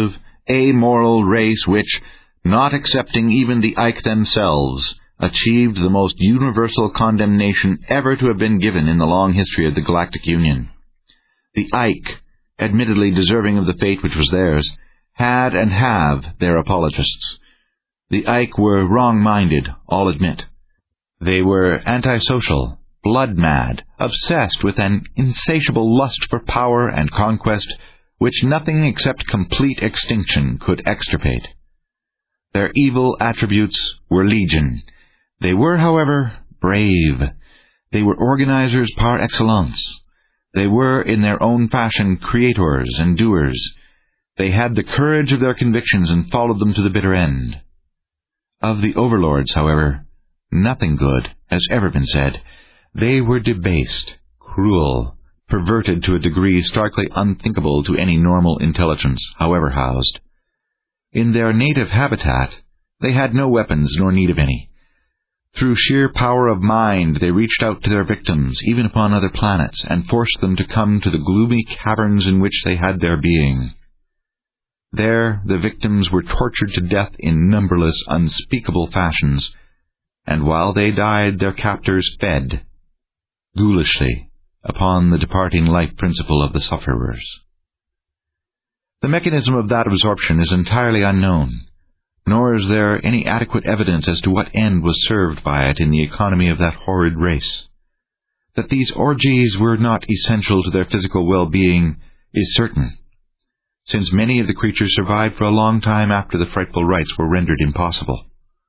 amoral race which, not excepting even the Ike themselves, achieved the most universal condemnation ever to have been given in the long history of the Galactic Union. The Ike, admittedly deserving of the fate which was theirs, had and have their apologists. The Ike were wrong-minded, all admit. They were antisocial, blood-mad, obsessed with an insatiable lust for power and conquest which nothing except complete extinction could extirpate. Their evil attributes were legion. They were, however, brave. They were organizers par excellence. They were, in their own fashion, creators and doers. They had the courage of their convictions and followed them to the bitter end. Of the overlords, however, nothing good has ever been said. They were debased, cruel, perverted to a degree starkly unthinkable to any normal intelligence, however housed. In their native habitat, they had no weapons nor need of any. Through sheer power of mind, they reached out to their victims, even upon other planets, and forced them to come to the gloomy caverns in which they had their being. There the victims were tortured to death in numberless, unspeakable fashions, and while they died their captors fed, ghoulishly, upon the departing life principle of the sufferers. The mechanism of that absorption is entirely unknown, nor is there any adequate evidence as to what end was served by it in the economy of that horrid race. That these orgies were not essential to their physical well-being is certain, since many of the creatures survived for a long time after the frightful rites were rendered impossible.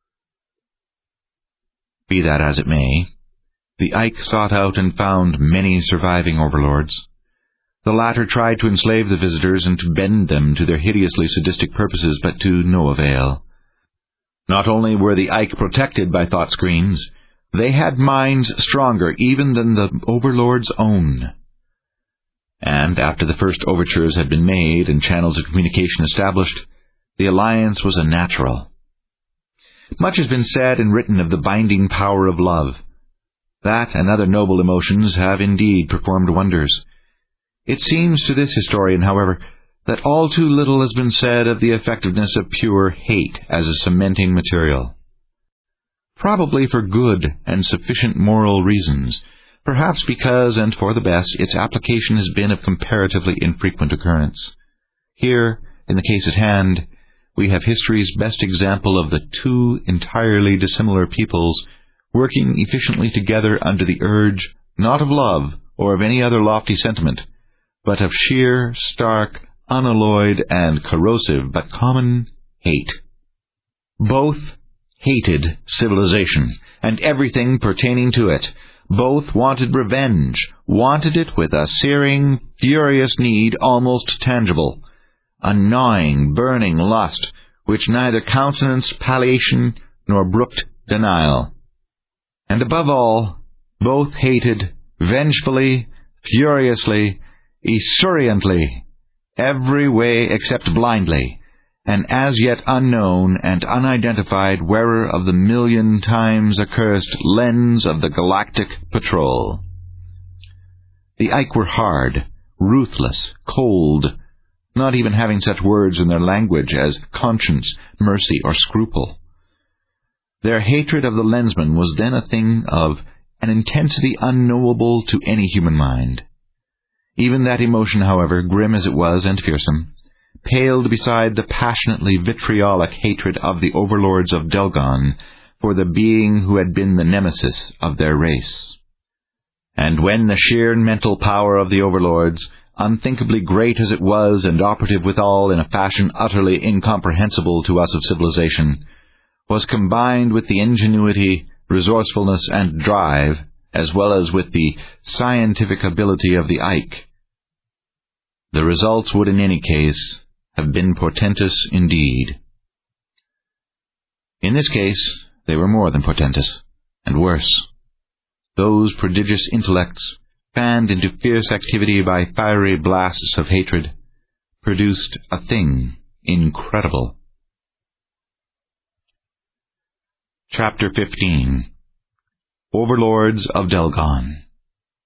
Be that as it may, the Ike sought out and found many surviving overlords. The latter tried to enslave the visitors and to bend them to their hideously sadistic purposes, but to no avail. Not only were the Ike protected by thought screens, they had minds stronger even than the overlord's own. And after the first overtures had been made and channels of communication established, the alliance was a natural. Much has been said and written of the binding power of love. That and other noble emotions have indeed performed wonders. It seems to this historian, however, that all too little has been said of the effectiveness of pure hate as a cementing material. Probably for good and sufficient moral reasons, perhaps because, and for the best, its application has been of comparatively infrequent occurrence. Here, in the case at hand, we have history's best example of the two entirely dissimilar peoples working efficiently together under the urge not of love or of any other lofty sentiment, but of sheer, stark, unalloyed, and corrosive but common hate. Both hated civilization and everything pertaining to it. Both wanted revenge, wanted it with a searing, furious need almost tangible, a gnawing, burning lust which neither countenanced palliation nor brooked denial. And above all, both hated vengefully, furiously, esuriently, every way except blindly, an as yet unknown and unidentified wearer of the million times accursed lens of the galactic patrol. The Ike were hard, ruthless, cold, not even having such words in their language as conscience, mercy, or scruple. Their hatred of the lensman was then a thing of an intensity unknowable to any human mind. Even that emotion, however, grim as it was and fearsome, paled beside the passionately vitriolic hatred of the overlords of Delgon for the being who had been the nemesis of their race. And when the sheer mental power of the overlords, unthinkably great as it was and operative withal in a fashion utterly incomprehensible to us of civilization, was combined with the ingenuity, resourcefulness, and drive, as well as with the scientific ability of the Ike, the results would in any case have been portentous indeed. In this case, they were more than portentous, and worse. Those prodigious intellects, fanned into fierce activity by fiery blasts of hatred, produced a thing incredible. Chapter fifteen. Overlords of Delgon.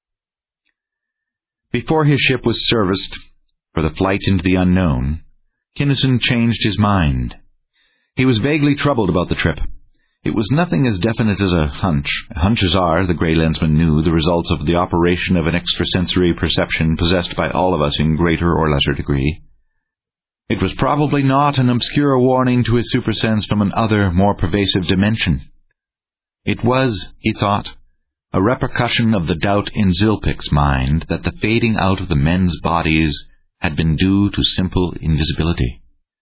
Before his ship was serviced for the flight into the unknown, Kinnison changed his mind. He was vaguely troubled about the trip. It was nothing as definite as a hunch. Hunches are, the Grey Lensman knew, the results of the operation of an extrasensory perception possessed by all of us in greater or lesser degree. It was probably not an obscure warning to his supersense from an other, more pervasive dimension. It was, he thought, a repercussion of the doubt in Zilpik's mind that the fading out of the men's bodies had been due to simple invisibility.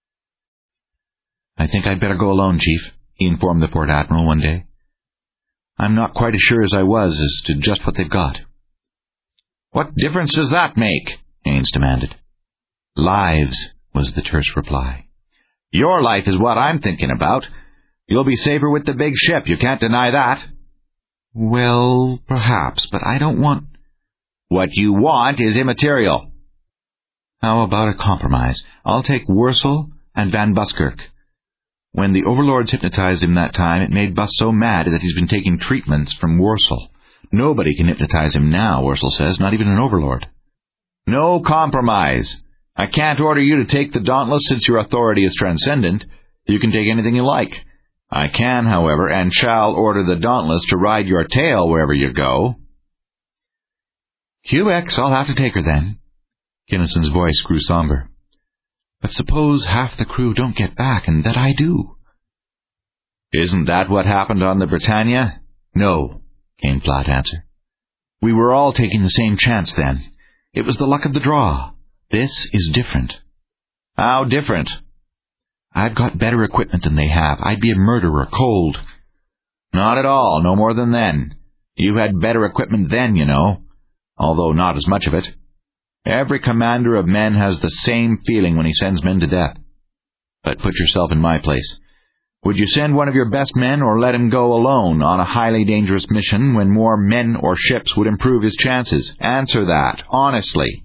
"I think I'd better go alone, Chief," he informed the Port Admiral one day. "I'm not quite as sure as I was as to just what they've got." "What difference does that make?" Haines demanded. "Lives," was the terse reply. "Your life is what I'm thinking about. You'll be safer with the big ship, you can't deny that." "Well, perhaps, but I don't want—" "What you want is immaterial." "How about a compromise? I'll take Worsel and Van Buskirk. When the overlords hypnotized him that time, it made Bus so mad that he's been taking treatments from Worsel. Nobody can hypnotize him now, Worsel says, not even an overlord." "No compromise. I can't order you to take the Dauntless since your authority is transcendent. You can take anything you like. I can, however, and shall order the Dauntless to ride your tail wherever you go." "Q X, I'll have to take her then." Kinnison's voice grew somber. "But suppose half the crew don't get back, and that I do?" "Isn't that what happened on the Britannia?" "No," came flat answer. "We were all taking the same chance then. It was the luck of the draw. This is different." "How different?" "I've got better equipment than they have. I'd be a murderer, cold." "Not at all, no more than then. You had better equipment then, you know, although not as much of it. Every commander of men has the same feeling when he sends men to death. But put yourself in my place. Would you send one of your best men or let him go alone on a highly dangerous mission when more men or ships would improve his chances? Answer that, honestly."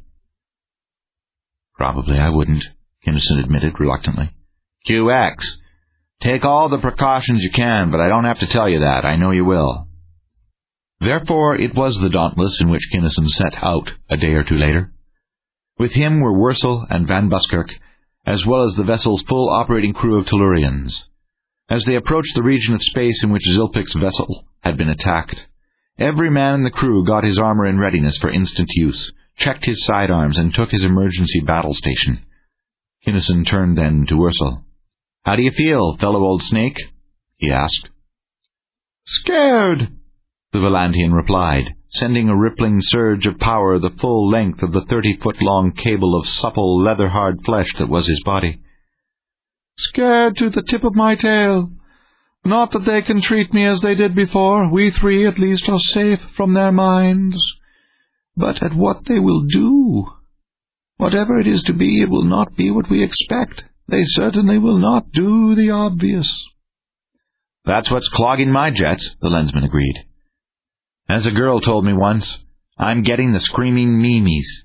"Probably I wouldn't," Kinnison admitted reluctantly. "Q X, take all the precautions you can, but I don't have to tell you that. I know you will." Therefore it was the Dauntless in which Kinnison set out a day or two later. With him were Worsel and Van Buskirk, as well as the vessel's full operating crew of Tellurians. As they approached the region of space in which Zilpik's vessel had been attacked, every man in the crew got his armor in readiness for instant use, checked his sidearms, and took his emergency battle station. Kinnison turned then to Worsel. "How do you feel, fellow old snake?" he asked. "Scared," the Valantian replied, sending a rippling surge of power the full length of the thirty-foot-long cable of supple, leather-hard flesh that was his body. "Scared to the tip of my tail. Not that they can treat me as they did before. We three, at least, are safe from their minds. But at what they will do. Whatever it is to be, it will not be what we expect. They certainly will not do the obvious." "That's what's clogging my jets," the lensman agreed. "As a girl told me once, I'm getting the screaming memes."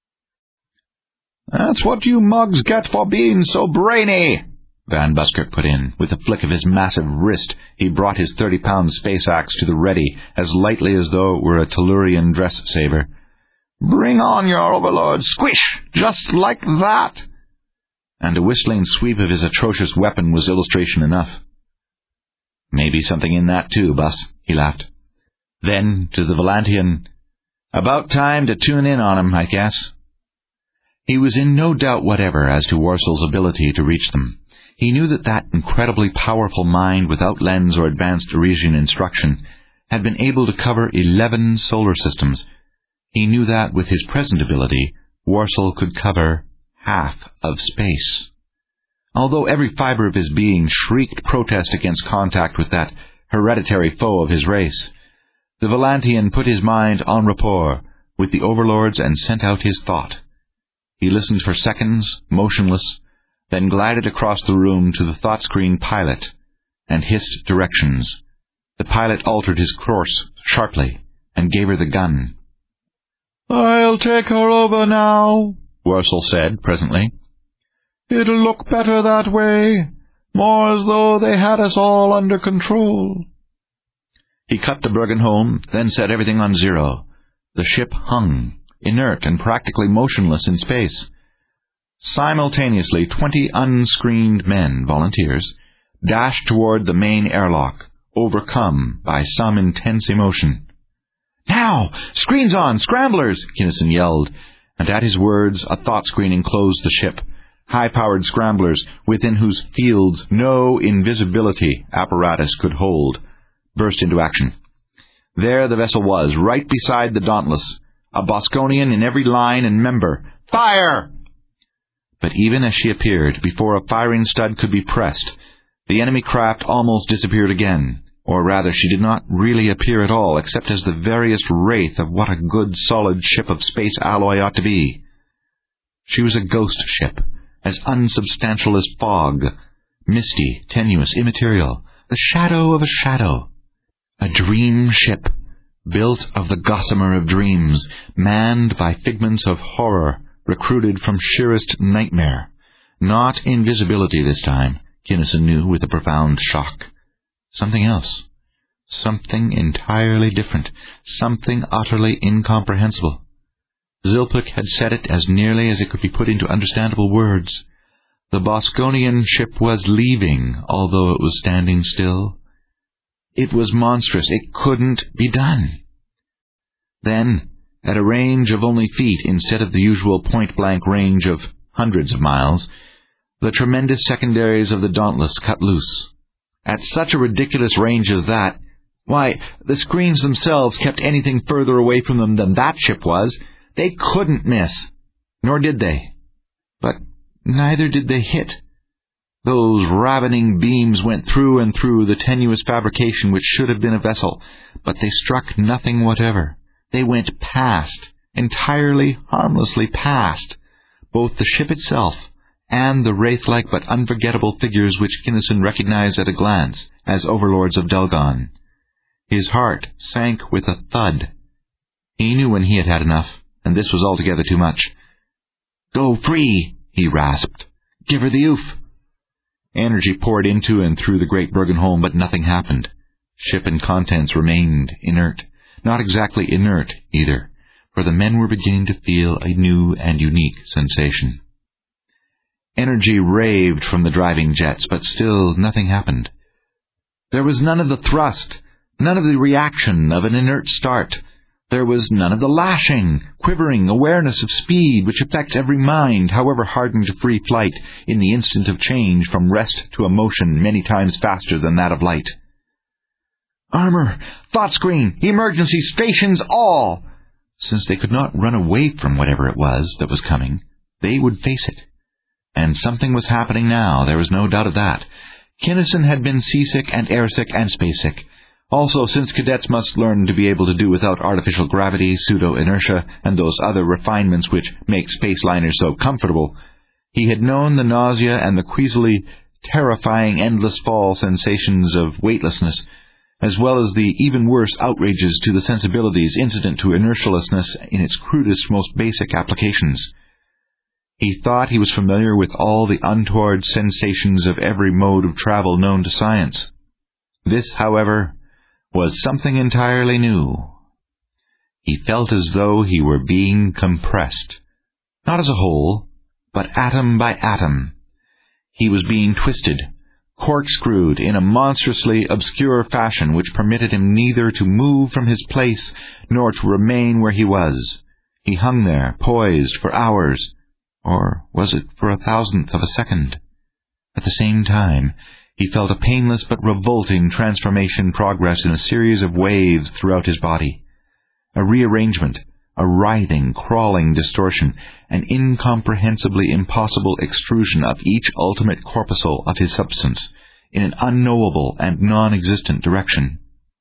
"That's what you mugs get for being so brainy," Van Buskirk put in. With a flick of his massive wrist, he brought his thirty-pound space axe to the ready, as lightly as though it were a Tellurian dress-saver. "Bring on your overlord! Squish! Just like that!" And a whistling sweep of his atrocious weapon was illustration enough. "Maybe something in that too, Bus," he laughed. Then, to the Valantian, "About time to tune in on him, I guess." He was in no doubt whatever as to Worsel's ability to reach them. He knew that that incredibly powerful mind, without lens or advanced Arisian instruction, had been able to cover eleven solar systems. He knew that, with his present ability, Worsel could cover half of space. Although every fiber of his being shrieked protest against contact with that hereditary foe of his race, the Valantian put his mind en rapport with the overlords and sent out his thought. He listened for seconds, motionless, then glided across the room to the thought-screen pilot and hissed directions. The pilot altered his course sharply and gave her the gun. "I'll take her over now," Worsel said presently. "It'll look better that way, more as though they had us all under control." He cut the Bergen home, then set everything on zero. The ship hung, inert and practically motionless in space. Simultaneously, twenty unscreened men, volunteers, dashed toward the main airlock, overcome by some intense emotion. "Now! Screens on! Scramblers!" Kinnison yelled, and at his words a thought screen enclosed the ship. High-powered scramblers, within whose fields no invisibility apparatus could hold, burst into action. There the vessel was, right beside the Dauntless, a Bosconian in every line and member. "Fire!" But even as she appeared, before a firing stud could be pressed, the enemy craft almost disappeared again. Or rather, she did not really appear at all, except as the veriest wraith of what a good, solid ship of space alloy ought to be. She was a ghost ship, as unsubstantial as fog, misty, tenuous, immaterial, the shadow of a shadow. A dream ship, built of the gossamer of dreams, manned by figments of horror, recruited from sheerest nightmare. Not invisibility this time, Kinnison knew with a profound shock. Something else. Something entirely different. Something utterly incomprehensible. Zilpik had said it as nearly as it could be put into understandable words. The Bosconian ship was leaving, although it was standing still. It was monstrous. It couldn't be done. Then, at a range of only feet instead of the usual point-blank range of hundreds of miles, the tremendous secondaries of the Dauntless cut loose. At such a ridiculous range as that, why, the screens themselves kept anything further away from them than that ship was. They couldn't miss. Nor did they. But neither did they hit. Those ravening beams went through and through the tenuous fabrication which should have been a vessel, but they struck nothing whatever. They went past, entirely harmlessly past, both the ship itself and the wraith-like but unforgettable figures which Kinnison recognized at a glance as overlords of Delgon. His heart sank with a thud. He knew when he had had enough, and this was altogether too much. "Go free," he rasped. "Give her the oof." Energy poured into and through the great Bergenholm, but nothing happened. Ship and contents remained inert. Not exactly inert, either, for the men were beginning to feel a new and unique sensation. Energy raved from the driving jets, but still nothing happened. There was none of the thrust, none of the reaction of an inert start. There was none of the lashing, quivering awareness of speed which affects every mind, however hardened to free flight, in the instant of change from rest to a motion many times faster than that of light. "Armor! Thought screen! Emergency stations all!" Since they could not run away from whatever it was that was coming, they would face it. And something was happening now, there was no doubt of that. Kinnison had been seasick and airsick and spacesick. Also, since cadets must learn to be able to do without artificial gravity, pseudo-inertia, and those other refinements which make space liners so comfortable, he had known the nausea and the queasily terrifying endless fall sensations of weightlessness, as well as the even worse outrages to the sensibilities incident to inertialessness in its crudest, most basic applications. He thought he was familiar with all the untoward sensations of every mode of travel known to science. This, however, was something entirely new. He felt as though he were being compressed, not as a whole, but atom by atom. He was being twisted, corkscrewed in a monstrously obscure fashion which permitted him neither to move from his place nor to remain where he was. He hung there, poised, for hours, or was it for a thousandth of a second? At the same time, he felt a painless but revolting transformation progress in a series of waves throughout his body. A rearrangement, a writhing, crawling distortion, an incomprehensibly impossible extrusion of each ultimate corpuscle of his substance in an unknowable and non-existent direction.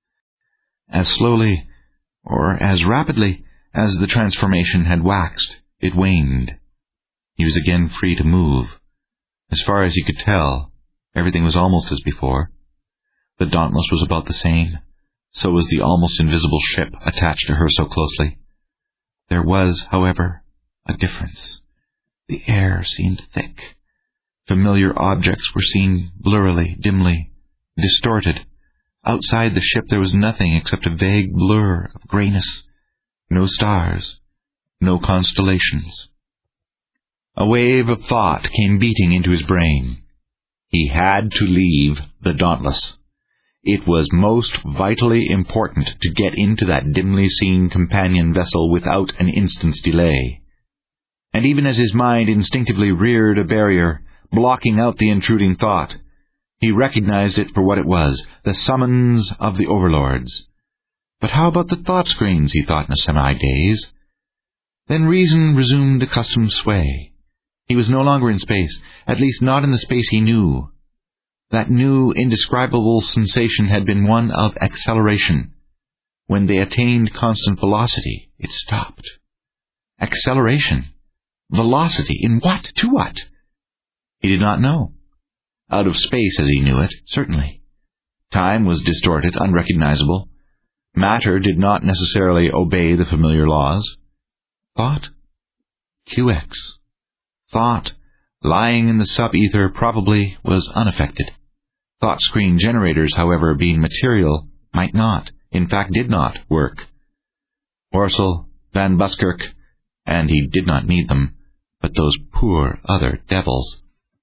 As slowly, or as rapidly, as the transformation had waxed, it waned. He was again free to move. As far as he could tell, everything was almost as before. The Dauntless was about the same. So was the almost invisible ship attached to her so closely. There was, however, a difference. The air seemed thick. Familiar objects were seen blurrily, dimly, distorted. Outside the ship there was nothing except a vague blur of grayness. No stars, no constellations. A wave of thought came beating into his brain. He had to leave the Dauntless. It was most vitally important to get into that dimly seen companion vessel without an instant's delay. And even as his mind instinctively reared a barrier, blocking out the intruding thought, he recognized it for what it was, the summons of the overlords. But how about the thought screens, he thought in a semi-daze. Then reason resumed accustomed sway. He was no longer in space, at least not in the space he knew. That new, indescribable sensation had been one of acceleration. When they attained constant velocity, it stopped. Acceleration? Velocity? In what? To what? He did not know. Out of space as he knew it, certainly. Time was distorted, unrecognizable. Matter did not necessarily obey the familiar laws. Thought? Q X. Thought, lying in the sub-ether, probably was unaffected. Thought screen generators, however, being material, might not, in fact did not, work. Worcel, Van Buskirk, and he did not need them, but those poor other devils.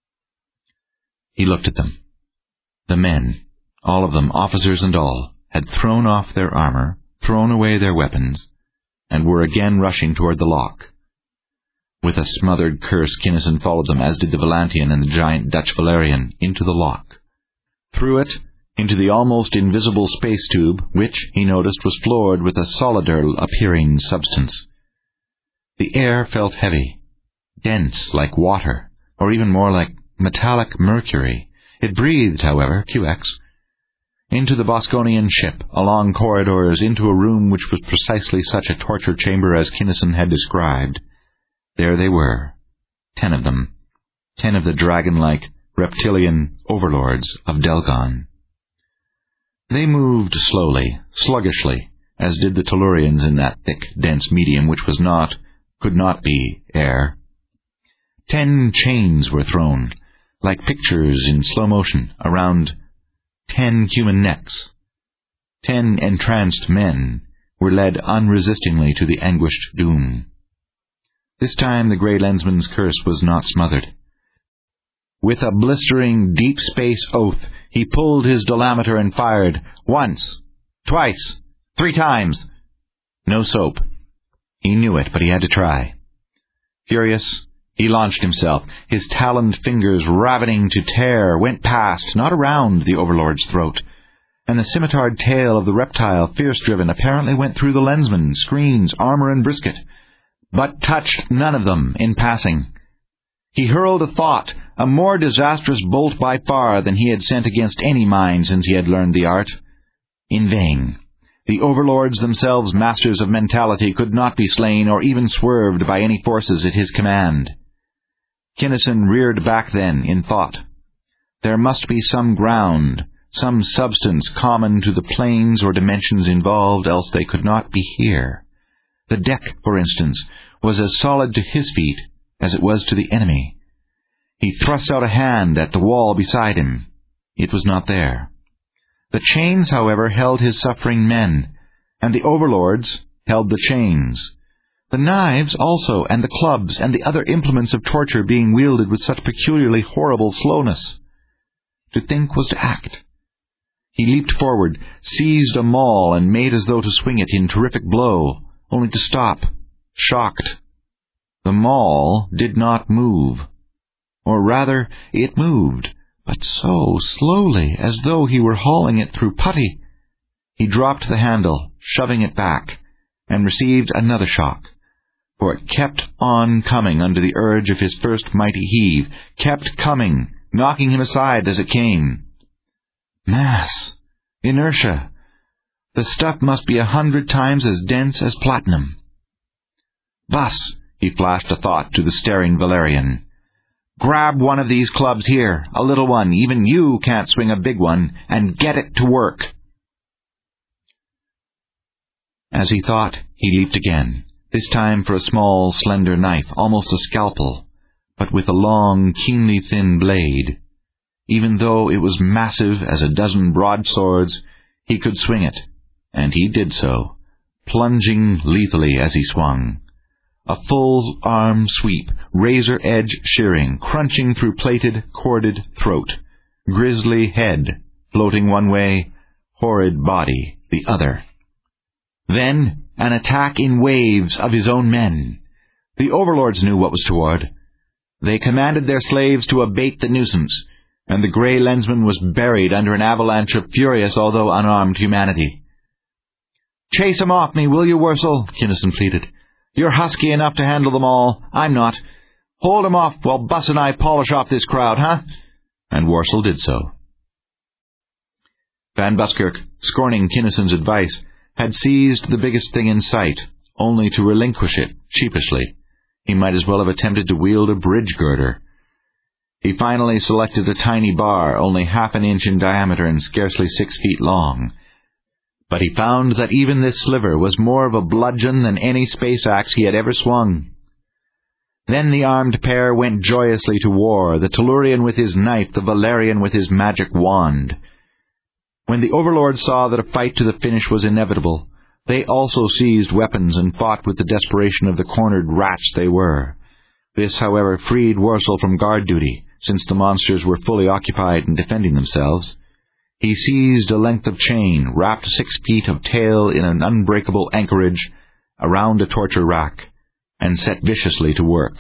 He looked at them. The men, all of them, officers and all, had thrown off their armor, thrown away their weapons, and were again rushing toward the lock. With a smothered curse, Kinnison followed them, as did the Volantian and the giant Dutch Valerian, into the lock. Through it, into the almost invisible space tube, which, he noticed, was floored with a solider-appearing substance. The air felt heavy, dense like water, or even more like metallic mercury. It breathed, however, Q X. Into the Bosconian ship, along corridors, into a room which was precisely such a torture chamber as Kinnison had described. There they were, ten of them, ten of the dragon-like, reptilian overlords of Delgon. They moved slowly, sluggishly, as did the Tellurians in that thick, dense medium which was not, could not be, air. Ten chains were thrown, like pictures in slow motion, around ten human necks. Ten entranced men were led unresistingly to the anguished doom. This time the Grey Lensman's curse was not smothered. With a blistering, deep space oath, he pulled his dolameter and fired, once, twice, three times. No soap. He knew it, but he had to try. Furious, he launched himself. His taloned fingers, ravening to tear, went past, not around, the Overlord's throat. And the scimitarred tail of the reptile, fierce-driven, apparently went through the lensman, screens, armor, and brisket, but touched none of them in passing. He hurled a thought, a more disastrous bolt by far than he had sent against any mind since he had learned the art. In vain. The overlords, themselves masters of mentality, could not be slain or even swerved by any forces at his command. Kinnison reared back then in thought. There must be some ground, some substance common to the planes or dimensions involved, else they could not be here. The deck, for instance, was as solid to his feet as it was to the enemy. He thrust out a hand at the wall beside him. It was not there. The chains, however, held his suffering men, and the overlords held the chains. The knives also, and the clubs, and the other implements of torture being wielded with such peculiarly horrible slowness. To think was to act. He leaped forward, seized a maul, and made as though to swing it in terrific blow, only to stop, shocked. The maul did not move. Or rather, it moved, but so slowly, as though he were hauling it through putty. He dropped the handle, shoving it back, and received another shock, for it kept on coming under the urge of his first mighty heave, kept coming, knocking him aside as it came. Mass! Inertia! The stuff must be a hundred times as dense as platinum. Bus! He flashed a thought to the staring Valerian. Grab one of these clubs here, a little one, even you can't swing a big one, and get it to work. As he thought, he leaped again, this time for a small, slender knife, almost a scalpel, but with a long, keenly thin blade. Even though it was massive as a dozen broadswords, he could swing it, and he did so, plunging lethally as he swung. a full-arm sweep, razor-edge shearing, crunching through plated, corded throat, grisly head floating one way, horrid body the other. Then an attack in waves of his own men. The overlords knew what was toward. They commanded their slaves to abate the nuisance, and the Grey Lensman was buried under an avalanche of furious, although unarmed, humanity. "Chase 'em off me, will you, Worsel?" Kinnison pleaded. "You're husky enough to handle them all. I'm not. Hold 'em off while Buss and I polish off this crowd, huh?" And Worsel did so. Van Buskirk, scorning Kinnison's advice, had seized the biggest thing in sight, only to relinquish it sheepishly. He might as well have attempted to wield a bridge girder. He finally selected a tiny bar, only half an inch in diameter and scarcely six feet long. But he found that even this sliver was more of a bludgeon than any space axe he had ever swung. Then the armed pair went joyously to war, the Tellurian with his knife, the Valerian with his magic wand. When the overlords saw that a fight to the finish was inevitable, they also seized weapons and fought with the desperation of the cornered rats they were. This, however, freed Worsel from guard duty, since the monsters were fully occupied in defending themselves. He seized a length of chain, wrapped six feet of tail in an unbreakable anchorage around a torture rack, and set viciously to work.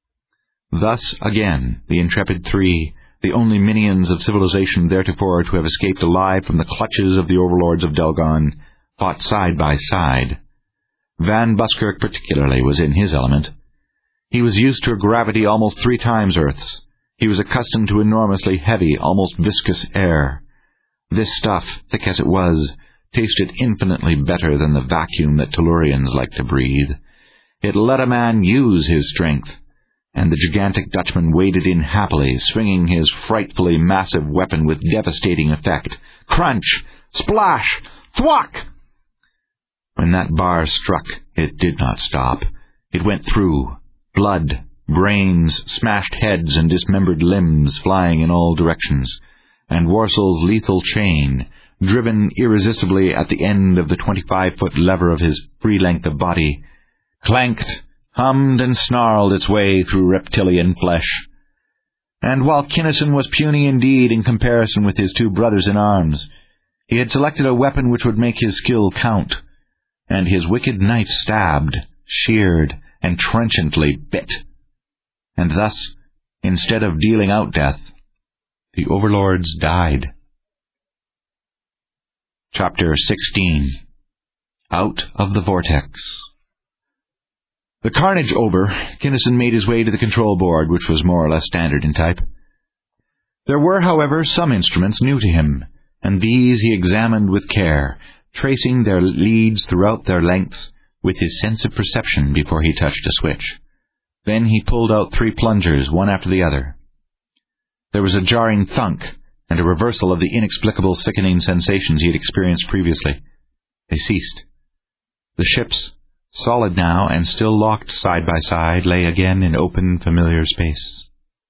Thus, again, the intrepid three, the only minions of civilization theretofore to have escaped alive from the clutches of the overlords of Delgon, fought side by side. Van Buskirk particularly was in his element. He was used to a gravity almost three times Earth's. He was accustomed to enormously heavy, almost viscous air. This stuff, thick as it was, tasted infinitely better than the vacuum that Tellurians like to breathe. It let a man use his strength, and the gigantic Dutchman waded in happily, swinging his frightfully massive weapon with devastating effect. Crunch! Splash! Thwack! When that bar struck, it did not stop. It went through. Blood, brains, smashed heads, and dismembered limbs flying in all directions, and Worsel's lethal chain, driven irresistibly at the end of the twenty-five-foot lever of his free length of body, clanked, hummed, and snarled its way through reptilian flesh. And while Kinnison was puny indeed in comparison with his two brothers in arms, he had selected a weapon which would make his skill count, and his wicked knife stabbed, sheared, and trenchantly bit. And thus, instead of dealing out death, the overlords died. Chapter sixteen. Out of the Vortex. The carnage over, Kinnison made his way to the control board, which was more or less standard in type. There were, however, some instruments new to him, and these he examined with care, tracing their leads throughout their lengths with his sense of perception before he touched a switch. Then he pulled out three plungers, one after the other. There was a jarring thunk, and a reversal of the inexplicable sickening sensations he had experienced previously. They ceased. The ships, solid now and still locked side by side, lay again in open, familiar space.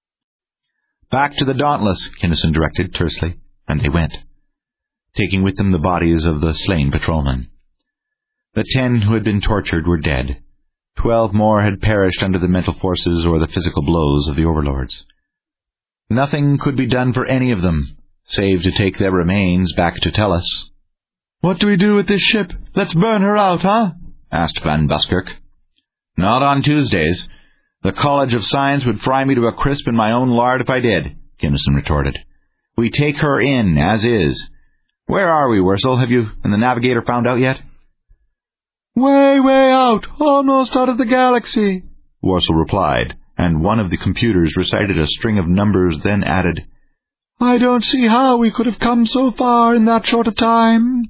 "Back to the Dauntless," Kinnison directed tersely, and they went, taking with them the bodies of the slain patrolmen. The ten who had been tortured were dead. Twelve more had perished under the mental forces or the physical blows of the overlords. Nothing could be done for any of them, save to take their remains back to Tellus. "What do we do with this ship? Let's burn her out, huh?" asked Van Buskirk. "Not on Tuesdays. The College of Science would fry me to a crisp in my own lard if I did," Kinnison retorted. "We take her in, as is. Where are we, Worsel? Have you and the navigator found out yet?" "Way, way out, almost out of the galaxy," Worsel replied, and one of the computers recited a string of numbers, then added, "I don't see how we could have come so far in that short a time."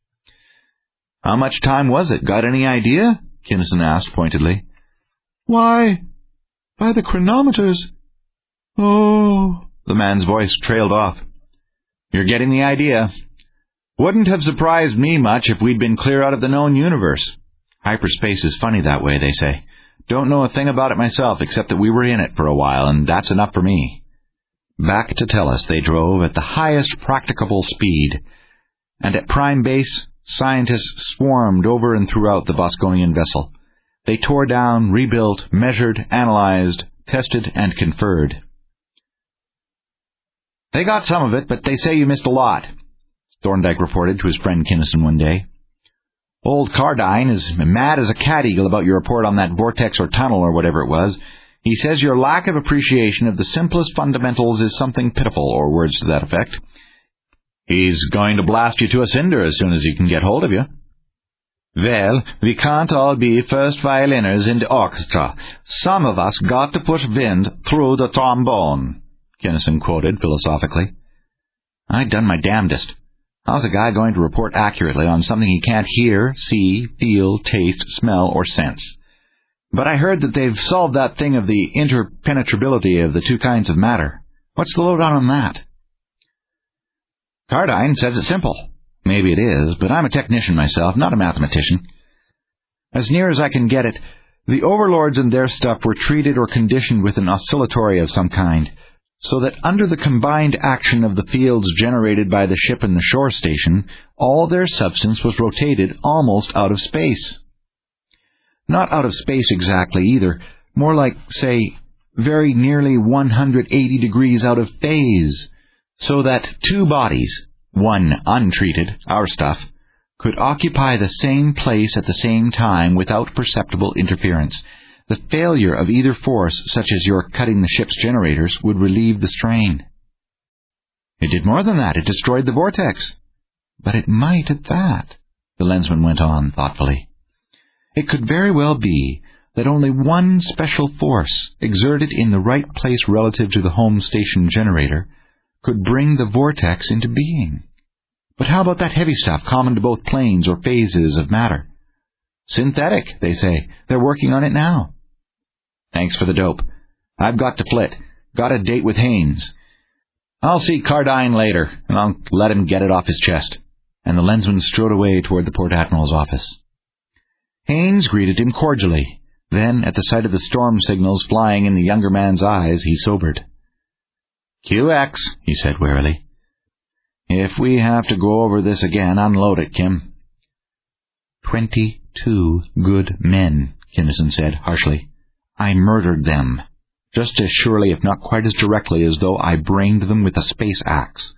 "How much time was it? Got any idea?" Kinnison asked pointedly. "Why, by the chronometers." "Oh," the man's voice trailed off. "You're getting the idea. Wouldn't have surprised me much if we'd been clear out of the known universe. Hyperspace is funny that way, they say. Don't know a thing about it myself, except that we were in it for a while, and that's enough for me." Back to Tellus they drove at the highest practicable speed, and at Prime Base, scientists swarmed over and throughout the Bosconian vessel. They tore down, rebuilt, measured, analyzed, tested, and conferred. "They got some of it, but they say you missed a lot," Thorndyke reported to his friend Kinnison one day. "Old Cardine is mad as a cat eagle about your report on that vortex or tunnel or whatever it was. He says your lack of appreciation of the simplest fundamentals is something pitiful, or words to that effect. He's going to blast you to a cinder as soon as he can get hold of you." "Well, we can't all be first violiners in the orchestra. Some of us got to put wind through the trombone," Kinnison quoted philosophically. "I'd done my damnedest. How's a guy going to report accurately on something he can't hear, see, feel, taste, smell, or sense? But I heard that they've solved that thing of the interpenetrability of the two kinds of matter. What's the lowdown on that?" "Cardine says it's simple. Maybe it is, but I'm a technician myself, not a mathematician. As near as I can get it, the overlords and their stuff were treated or conditioned with an oscillatory of some kind, so that under the combined action of the fields generated by the ship and the shore station, all their substance was rotated almost out of space. Not out of space exactly either, more like, say, very nearly one hundred eighty degrees out of phase, so that two bodies, one untreated, our stuff, could occupy the same place at the same time without perceptible interference. The failure of either force, such as your cutting the ship's generators, would relieve the strain." "It did more than that. It destroyed the vortex." "But it might at that," the lensman went on thoughtfully. "It could very well be that only one special force, exerted in the right place relative to the home station generator, could bring the vortex into being. But how about that heavy stuff common to both planes or phases of matter? Synthetic, they say. They're working on it now." "Thanks for the dope. I've got to flit. Got a date with Haynes. I'll see Cardine later, and I'll let him get it off his chest." And the lensman strode away toward the Port Admiral's office. Haynes greeted him cordially. Then, at the sight of the storm signals flying in the younger man's eyes, he sobered. "Q X, he said wearily. "If we have to go over this again, unload it, Kim." Twenty-two good men," Kinnison said harshly. "I murdered them, just as surely, if not quite as directly, as though I brained them with a space axe."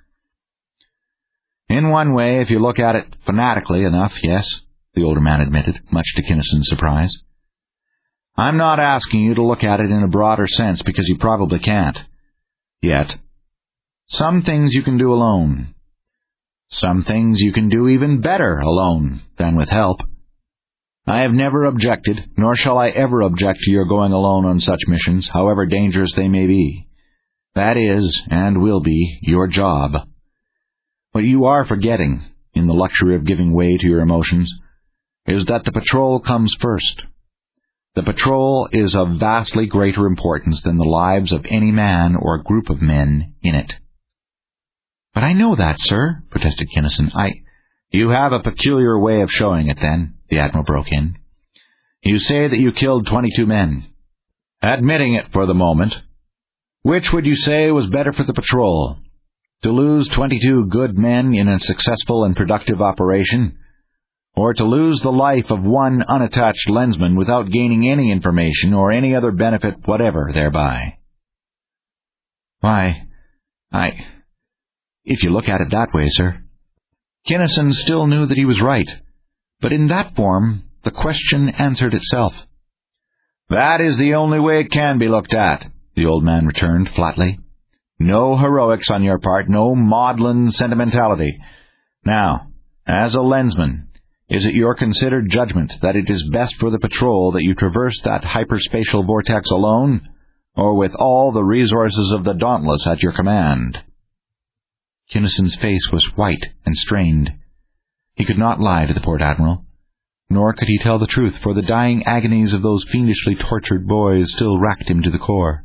"In one way, if you look at it fanatically enough, yes," the older man admitted, much to Kinnison's surprise. "I'm not asking you to look at it in a broader sense, because you probably can't. Yet. Some things you can do alone. Some things you can do even better alone than with help. I have never objected, nor shall I ever object to your going alone on such missions, however dangerous they may be. That is, and will be, your job. What you are forgetting, in the luxury of giving way to your emotions, is that the patrol comes first. The patrol is of vastly greater importance than the lives of any man or group of men in it." "But I know that, sir," protested Kinnison. I... "You have a peculiar way of showing it, then," the Admiral broke in. "You say that you killed twenty-two men. Admitting it for the moment, which would you say was better for the patrol? To lose twenty-two good men in a successful and productive operation, or to lose the life of one unattached lensman without gaining any information or any other benefit whatever thereby?" "Why, I... if you look at it that way, sir." Kinnison still knew that he was right, but in that form the question answered itself. "That is the only way it can be looked at," the old man returned flatly. "No heroics on your part, no maudlin sentimentality. Now, as a lensman, is it your considered judgment that it is best for the patrol that you traverse that hyperspatial vortex alone, or with all the resources of the Dauntless at your command?" Kinnison's face was white and strained. He could not lie to the Port Admiral, nor could he tell the truth, for the dying agonies of those fiendishly tortured boys still racked him to the core.